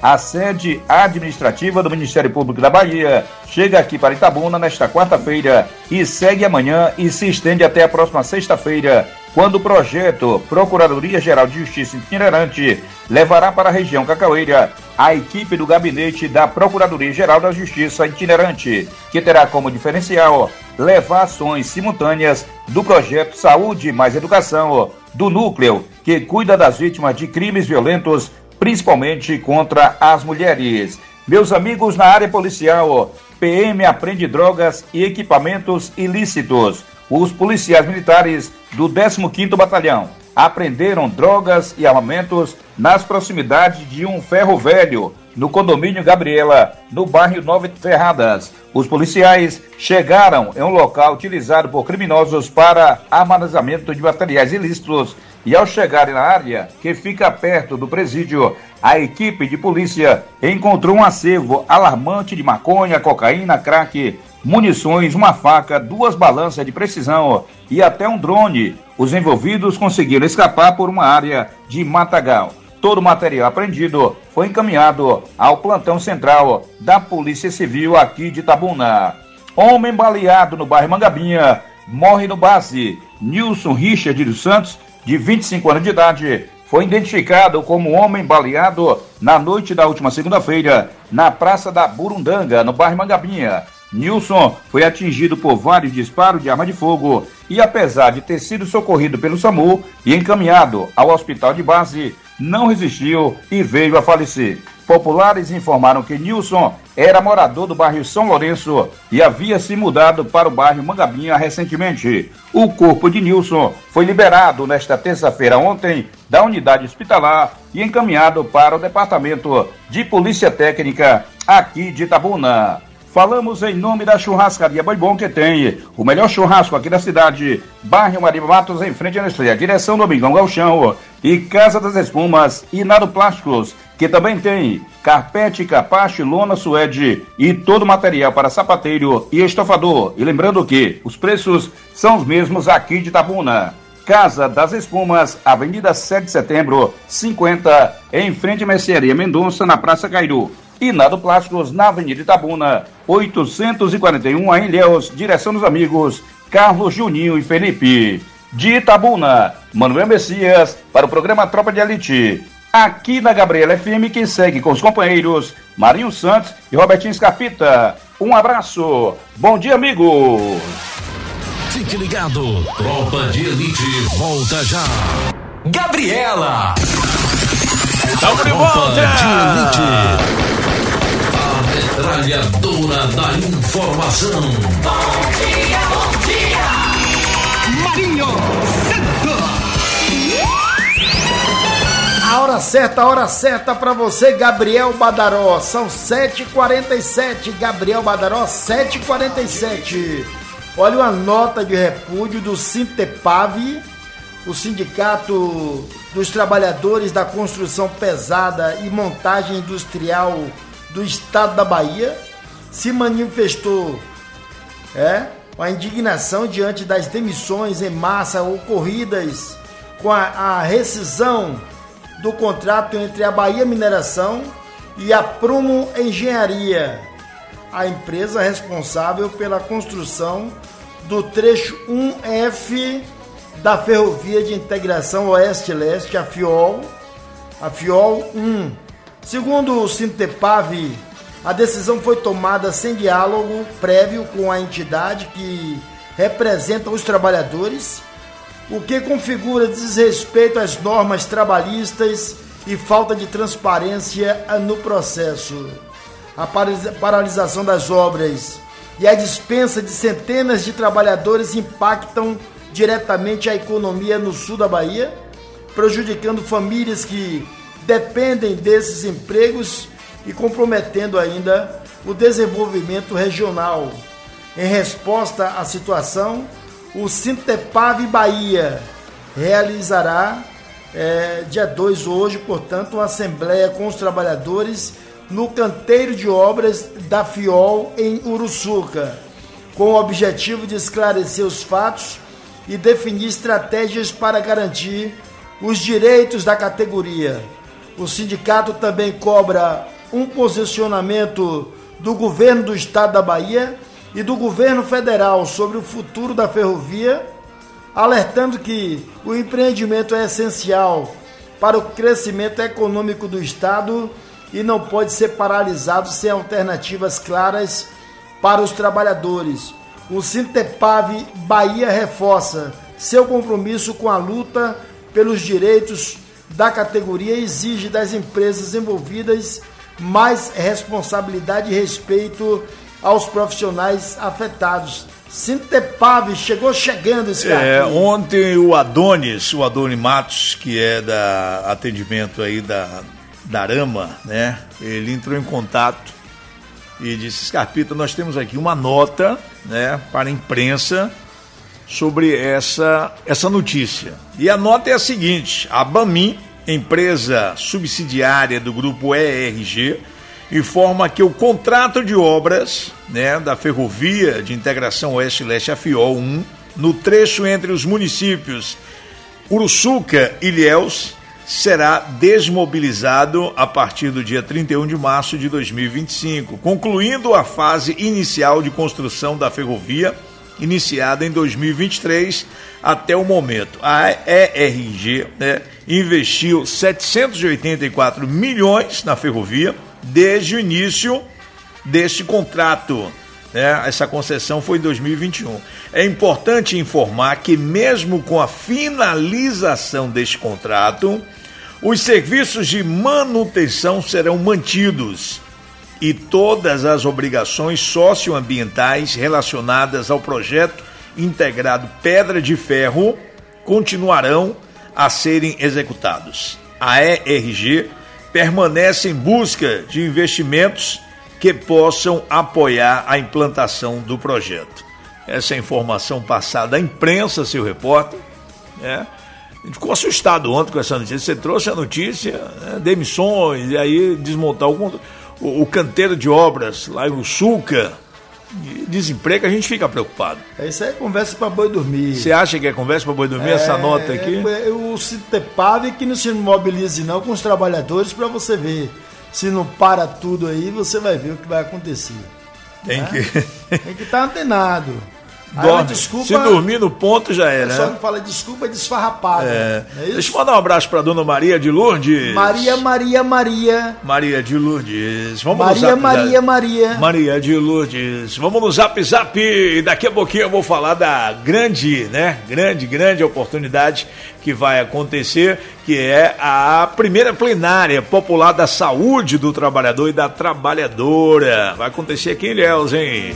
a sede administrativa do Ministério Público da Bahia chega aqui para Itabuna nesta quarta-feira e segue amanhã e se estende até a próxima sexta-feira, quando o projeto Procuradoria-Geral de Justiça Itinerante levará para a região Cacaueira a equipe do Gabinete da Procuradoria-Geral da Justiça Itinerante, que terá como diferencial levar ações simultâneas do projeto Saúde mais Educação, do núcleo que cuida das vítimas de crimes violentos, principalmente contra as mulheres. Meus amigos, na área policial, P M apreende drogas e equipamentos ilícitos. Os policiais militares do décimo quinto Batalhão apreenderam drogas e armamentos nas proximidades de um ferro velho, no condomínio Gabriela, no bairro Nove Ferradas. Os policiais chegaram em um local utilizado por criminosos para armazenamento de materiais ilícitos e, ao chegarem na área, que fica perto do presídio, a equipe de polícia encontrou um acervo alarmante de maconha, cocaína, crack, munições, uma faca, duas balanças de precisão e até um drone. Os envolvidos conseguiram escapar por uma área de matagal. Todo o material apreendido foi encaminhado ao plantão central da Polícia Civil aqui de Itabuna. Homem baleado no bairro Mangabinha morre no base. Nilson Richard dos Santos, de vinte e cinco anos de idade, foi identificado como homem baleado na noite da última segunda-feira na Praça da Burundanga, no bairro Mangabinha. Nilson foi atingido por vários disparos de arma de fogo e, apesar de ter sido socorrido pelo SAMU e encaminhado ao hospital de base, não resistiu e veio a falecer. Populares informaram que Nilson era morador do bairro São Lourenço e havia se mudado para o bairro Mangabinha recentemente. O corpo de Nilson foi liberado nesta terça-feira ontem da unidade hospitalar e encaminhado para o Departamento de Polícia Técnica aqui de Itabuna. Falamos em nome da churrascaria Boi Bom, que tem o melhor churrasco aqui da cidade, bairro Maria Matos, em frente à Nestlé, direção do Domingão Galchão, e Casa das Espumas e Nado Plásticos, que também tem carpete, capacho, lona, suede e todo o material para sapateiro e estofador. E lembrando que os preços são os mesmos aqui de Itabuna. Casa das Espumas, Avenida sete de Setembro, cinquenta, em frente à Mercearia Mendonça, na Praça Cairu. E Nado Plásticos, na Avenida Itabuna, oitocentos e quarenta e um, em Ilhéus, direção dos amigos Carlos, Juninho e Felipe. De Itabuna, Manuel Messias, para o programa Tropa de Elite. Aqui na Gabriela F M, quem segue com os companheiros Marinho Santos e Robertinho Scarpita. Um abraço. Bom dia, amigos. Fique ligado. Tropa de Elite volta já. Gabriela. Estamos de volta. Tropa de Elite. Metralhadora da Informação. Bom dia, bom dia. Marinho Santos. A hora certa, a hora certa pra você, Gabriel Badaró. São sete e quarenta e sete, Gabriel Badaró, sete e quarenta e sete. Olha uma nota de repúdio do Sintepave, o Sindicato dos Trabalhadores da Construção Pesada e Montagem Industrial do Estado da Bahia, se manifestou é, com a indignação diante das demissões em massa ocorridas com a, a rescisão do contrato entre a Bahia Mineração e a Prumo Engenharia, a empresa responsável pela construção do trecho um F da Ferrovia de Integração Oeste-Leste, a FIOL, a FIOL um. Segundo o Sintepave, a decisão foi tomada sem diálogo prévio com a entidade que representa os trabalhadores, o que configura desrespeito às normas trabalhistas e falta de transparência no processo. A paralisação das obras e a dispensa de centenas de trabalhadores impactam diretamente a economia no sul da Bahia, prejudicando famílias que dependem desses empregos e comprometendo ainda o desenvolvimento regional. Em resposta à situação, o Sintepave Bahia realizará é, dia dois hoje, portanto, uma assembleia com os trabalhadores no canteiro de obras da FIOL em Uruçuca, com o objetivo de esclarecer os fatos e definir estratégias para garantir os direitos da categoria. O sindicato também cobra um posicionamento do governo do estado da Bahia e do governo federal sobre o futuro da ferrovia, alertando que o empreendimento é essencial para o crescimento econômico do estado e não pode ser paralisado sem alternativas claras para os trabalhadores. O Sintepave Bahia reforça seu compromisso com a luta pelos direitos da categoria e exige das empresas envolvidas mais responsabilidade e respeito aos profissionais afetados. Sintepave chegou chegando esse cara. É, ontem o Adonis, o Adonis Matos, que é da atendimento aí da, da Arama, né? Ele entrou em contato e disse: Scarpita, nós temos aqui uma nota, né, para a imprensa sobre essa, essa notícia. E a nota é a seguinte: a Bamin, empresa subsidiária do grupo E R G, informa que o contrato de obras, né, da Ferrovia de Integração Oeste-Leste, a FIOL um, no trecho entre os municípios Uruçuca e Ilhéus, será desmobilizado a partir do dia trinta e um de março de dois mil e vinte e cinco, concluindo a fase inicial de construção da ferrovia, iniciada em dois mil e vinte e três até o momento. A E R G, né, investiu setecentos e oitenta e quatro milhões na ferrovia desde o início deste contrato, né? Essa concessão foi em dois mil e vinte e um. É importante informar que mesmo com a finalização deste contrato, os serviços de manutenção serão mantidos e todas as obrigações socioambientais relacionadas ao projeto integrado Pedra de Ferro continuarão a serem executados. A E R G permanece em busca de investimentos que possam apoiar a implantação do projeto. Essa é a informação passada à imprensa, seu repórter, né? A gente ficou assustado ontem com essa notícia. Você trouxe a notícia, né? Demissões, e aí desmontar o, o, o canteiro de obras lá em Uruçuca, desemprego, a gente fica preocupado. Isso aí é conversa para boi dormir. Você acha que é conversa para boi dormir, é, essa nota aqui? É, o Sintepave que não se mobilize não com os trabalhadores para você ver. Se não para tudo aí, você vai ver o que vai acontecer. Tem né? que Tem que estar antenado. Dorme. Desculpa, se dormir no ponto já era, né? Só que fala desculpa desfarrapada. É. É Deixa eu mandar um abraço para dona Maria de Lourdes. Maria, Maria, Maria. Maria de Lourdes. Vamos Maria, no zap, Maria, zap. Maria. Maria de Lourdes. Vamos no zap, zap. Daqui a pouquinho eu vou falar da grande, né? Grande, grande oportunidade que vai acontecer, que é a primeira plenária popular da saúde do trabalhador e da trabalhadora. Vai acontecer aqui em Ilhéus, hein?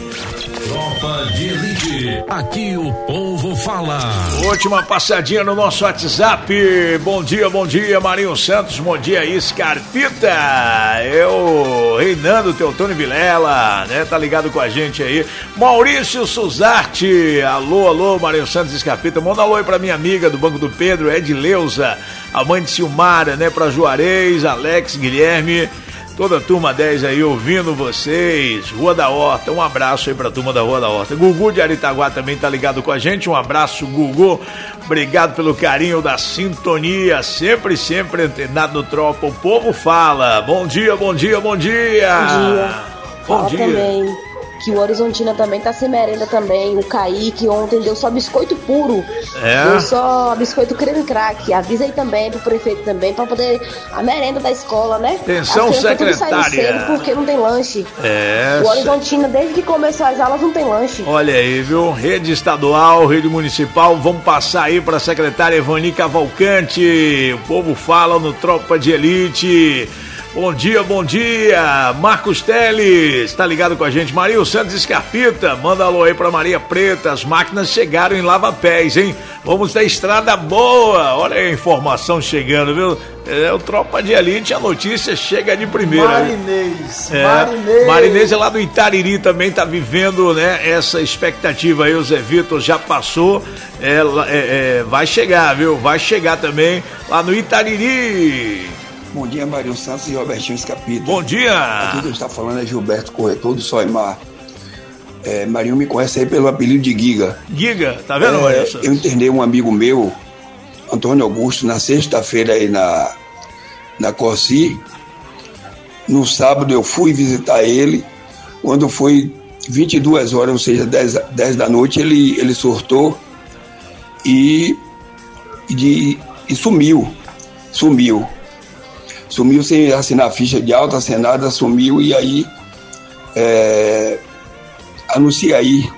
Tropa de Elite, aqui o povo fala. Última passadinha no nosso WhatsApp. Bom dia, bom dia, Marinho Santos, bom dia, Scarpita. Eu, Reinando Teotônio Vilela, né? Tá ligado com a gente aí. Maurício Suzarte, alô, alô, Marinho Santos, Scarpita. Manda um alô aí pra minha amiga do Banco do Pedro, Edileuza, a mãe de Silmara, né? Pra Juarez, Alex, Guilherme. Toda a turma dez aí ouvindo vocês. Rua da Horta, um abraço aí pra turma da Rua da Horta. Gugu de Aritaguá também tá ligado com a gente. Um abraço, Gugu. Obrigado pelo carinho da sintonia. Sempre, sempre antenado no Tropa. O povo fala. Bom dia, bom dia, bom dia. Bom dia. Bom Fala dia. Também que o Horizontina também tá sem merenda também. O Kaique ontem deu só biscoito puro. É? Deu só biscoito creme crack. Avisa aí também pro prefeito também, pra poder a merenda da escola, né? Atenção, secretária. Cedo porque não tem lanche. É. O Horizontina, desde que começou as aulas, não tem lanche. Olha aí, viu? Rede estadual, rede municipal, vamos passar aí para a secretária Evani Cavalcante. O povo fala no Tropa de Elite. Bom dia, bom dia, Marcos Teles, tá ligado com a gente? Maria Santos Scarpita, manda alô aí pra Maria Preta, as máquinas chegaram em Lava-Pés, hein? Vamos ter estrada boa, olha a informação chegando, viu? É o Tropa de Elite, a notícia chega de primeira. Marinês, é, Marinês. Marinês é lá do Itariri também tá vivendo, né, essa expectativa aí, o Zé Vitor já passou, é, é, é, vai chegar, viu? Vai chegar também lá no Itariri. Bom dia, Marinho Santos e Robertinho Scarpita. Bom dia! Aqui quem está falando é Gilberto, corretor do Soimar. É, Marinho me conhece aí pelo apelido de Giga. Giga, tá vendo, é, Marinho Santos? Eu internei um amigo meu, Antônio Augusto, na sexta-feira aí na, na Corsi. No sábado eu fui visitar ele. Quando foi vinte e duas horas, ou seja, dez da noite, ele, ele surtou e, e, de, e sumiu. Sumiu. Sumiu sem assinar ficha de alta, assinada, sumiu e aí é, anuncia aí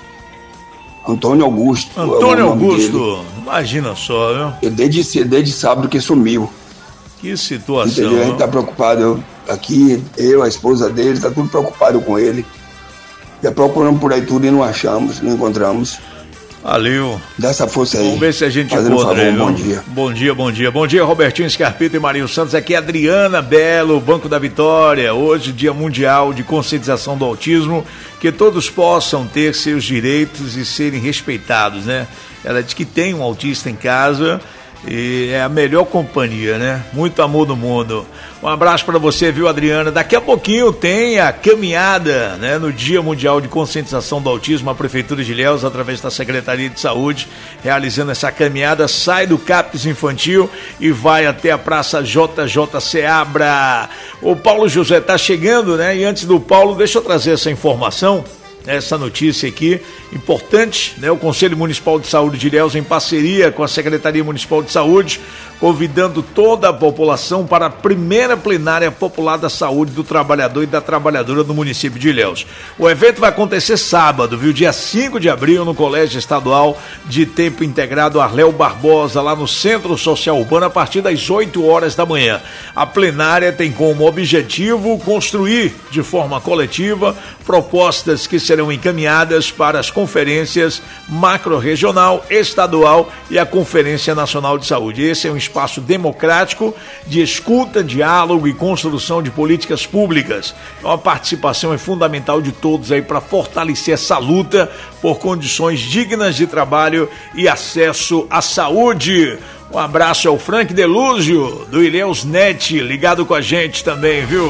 Antônio Augusto. Antônio é Augusto, imagina só, viu? Desde, desde sábado que sumiu. Que situação. Entendeu? A gente tá preocupado aqui, eu, a esposa dele, tá tudo preocupado com ele. Já procuramos por aí tudo e não achamos, não encontramos. Valeu. Dá essa força aí. Vamos ver se a gente Fazendo encontra. Um favor, aí, bom dia. Bom dia, bom dia. Bom dia, Robertinho Scarpita e Marinho Santos. Aqui é Adriana Belo, Banco da Vitória. Hoje, Dia Mundial de Conscientização do Autismo. Que todos possam ter seus direitos e serem respeitados, né? Ela diz que tem um autista em casa e é a melhor companhia, né? Muito amor no mundo. Um abraço para você, viu, Adriana? Daqui a pouquinho tem a caminhada, né, no Dia Mundial de Conscientização do Autismo, a Prefeitura de Ilhéus, através da Secretaria de Saúde, realizando essa caminhada, sai do CAPES Infantil e vai até a Praça J J Seabra. O Paulo José tá chegando, né? E antes do Paulo, deixa eu trazer essa informação. Essa notícia aqui, importante, né? O Conselho Municipal de Saúde de Ilhéus, em parceria com a Secretaria Municipal de Saúde, convidando toda a população para a primeira plenária popular da saúde do trabalhador e da trabalhadora do município de Ilhéus. O evento vai acontecer sábado, viu? Dia cinco de abril, no Colégio Estadual de Tempo Integrado Arléo Barbosa, lá no Centro Social Urbano, a partir das oito horas da manhã. A plenária tem como objetivo construir, de forma coletiva, propostas que serão encaminhadas para as conferências macro-regional, estadual e a Conferência Nacional de Saúde. Esse é um espaço democrático de escuta, diálogo e construção de políticas públicas. Então a participação é fundamental de todos aí para fortalecer essa luta por condições dignas de trabalho e acesso à saúde. Um abraço ao Frank Delúzio, do Ilhéus Net, ligado com a gente também, viu?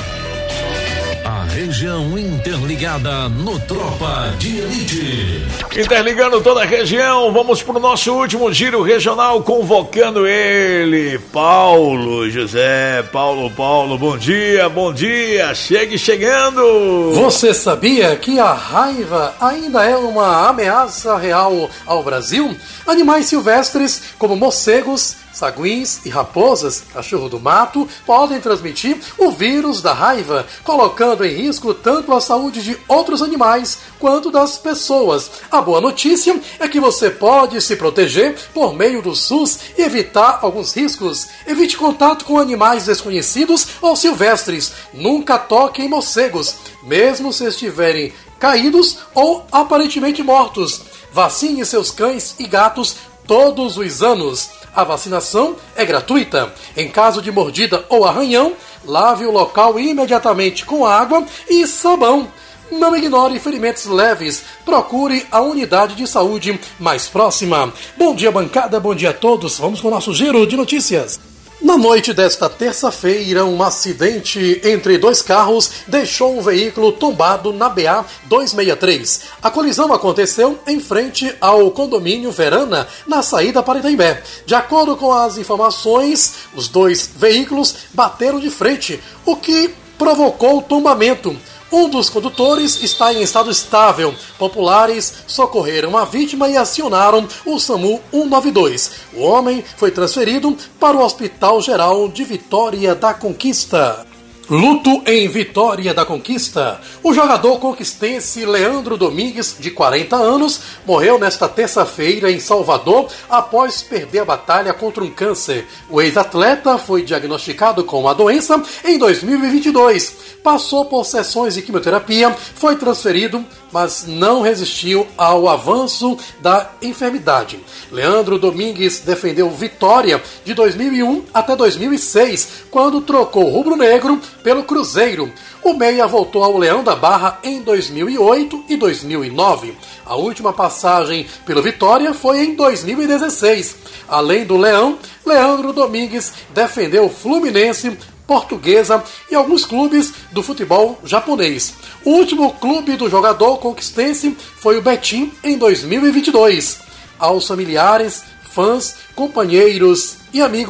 Região interligada no Tropa de Elite. Interligando toda a região, vamos para o nosso último giro regional, convocando ele, Paulo José. Paulo, Paulo, bom dia, bom dia, chegue chegando. Você sabia que a raiva ainda é uma ameaça real ao Brasil? Animais silvestres como morcegos, saguins e raposas, cachorro do mato, podem transmitir o vírus da raiva, colocando em risco tanto a saúde de outros animais quanto das pessoas. A boa notícia é que você pode se proteger por meio do SUS e evitar alguns riscos. Evite contato com animais desconhecidos ou silvestres. Nunca toque em morcegos, mesmo se estiverem caídos ou aparentemente mortos. Vacine seus cães e gatos todos os anos. A vacinação é gratuita. Em caso de mordida ou arranhão, lave o local imediatamente com água e sabão. Não ignore ferimentos leves. Procure a unidade de saúde mais próxima. Bom dia, bancada. Bom dia a todos. Vamos com o nosso giro de notícias. Na noite desta terça-feira, um acidente entre dois carros deixou um veículo tombado na B A duzentos e sessenta e três. A colisão aconteceu em frente ao condomínio Verana, na saída para Itaimbé. De acordo com as informações, os dois veículos bateram de frente, o que provocou o tombamento. Um dos condutores está em estado estável. Populares socorreram a vítima e acionaram o SAMU cento e noventa e dois. O homem foi transferido para o Hospital Geral de Vitória da Conquista. Luto em Vitória da Conquista. O jogador conquistense Leandro Domingues, de quarenta anos, morreu nesta terça-feira em Salvador após perder a batalha contra um câncer. O ex-atleta foi diagnosticado com a doença em dois mil e vinte e dois. Passou por sessões de quimioterapia, foi transferido, mas não resistiu ao avanço da enfermidade. Leandro Domingues defendeu Vitória de dois mil e um até dois mil e seis, quando trocou o rubro-negro pelo Cruzeiro. O meia voltou ao Leão da Barra em dois mil e oito e dois mil e nove. A última passagem pelo Vitória foi em dois mil e dezesseis. Além do Leão, Leandro Domingues defendeu o Fluminense, Portuguesa e alguns clubes do futebol japonês. O último clube do jogador conquistense foi o Betim em dois mil e vinte e dois. Aos familiares, fãs, companheiros e amigos,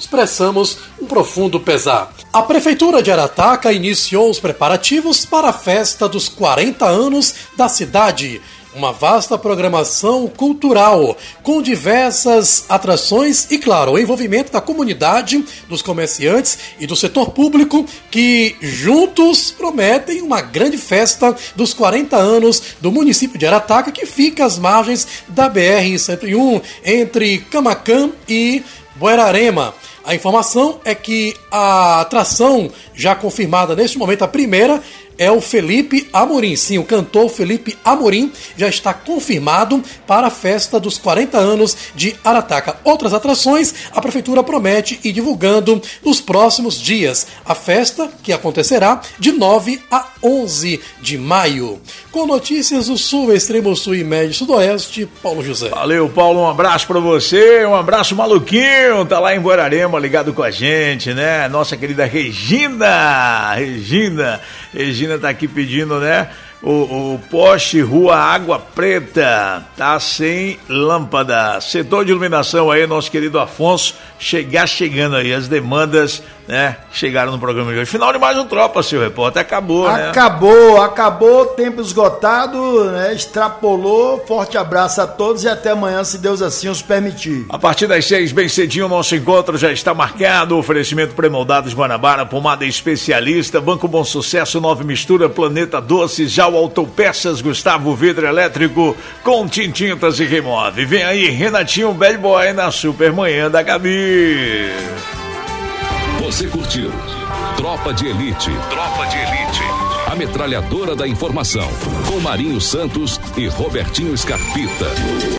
expressamos um profundo pesar. A Prefeitura de Arataca iniciou os preparativos para a festa dos quarenta anos da cidade. Uma vasta programação cultural, com diversas atrações e, claro, o envolvimento da comunidade, dos comerciantes e do setor público, que juntos prometem uma grande festa dos quarenta anos do município de Arataca, que fica às margens da B R cento e um, entre Camaquã e Buerarema. A informação é que a atração já confirmada neste momento, a primeira, é o Felipe Amorim. Sim, o cantor Felipe Amorim já está confirmado para a festa dos quarenta anos de Arataca. Outras atrações a Prefeitura promete ir divulgando nos próximos dias. A festa, que acontecerá de nove a onze de maio. Com notícias do Sul, Extremo Sul e Médio Sudoeste, Paulo José. Valeu, Paulo, um abraço pra você, um abraço maluquinho, tá lá em Buerarema ligado com a gente, né? Nossa querida Regina, Regina, Regina tá aqui pedindo, né? O, o poste Rua Água Preta tá sem lâmpada. Setor de iluminação aí, nosso querido Afonso, chegar chegando aí, as demandas, né, chegaram no programa de hoje. Final de mais um Tropa, seu repórter, acabou, né? Acabou, acabou, tempo esgotado, né, extrapolou. Forte abraço a todos e até amanhã, se Deus assim os permitir. A partir das seis, bem cedinho, nosso encontro já está marcado. Oferecimento Premoldados Guanabara, pomada especialista, Banco Bom Sucesso, Nova Mistura, Planeta Doce, já o Autopeças, Gustavo Vidro Elétrico, com Tintintas e Remove. Vem aí, Renatinho Bad Boy na Supermanhã da Gabi. Você curtiu Tropa de Elite. Tropa de Elite. A metralhadora da informação. Com Marinho Santos e Robertinho Scarpita.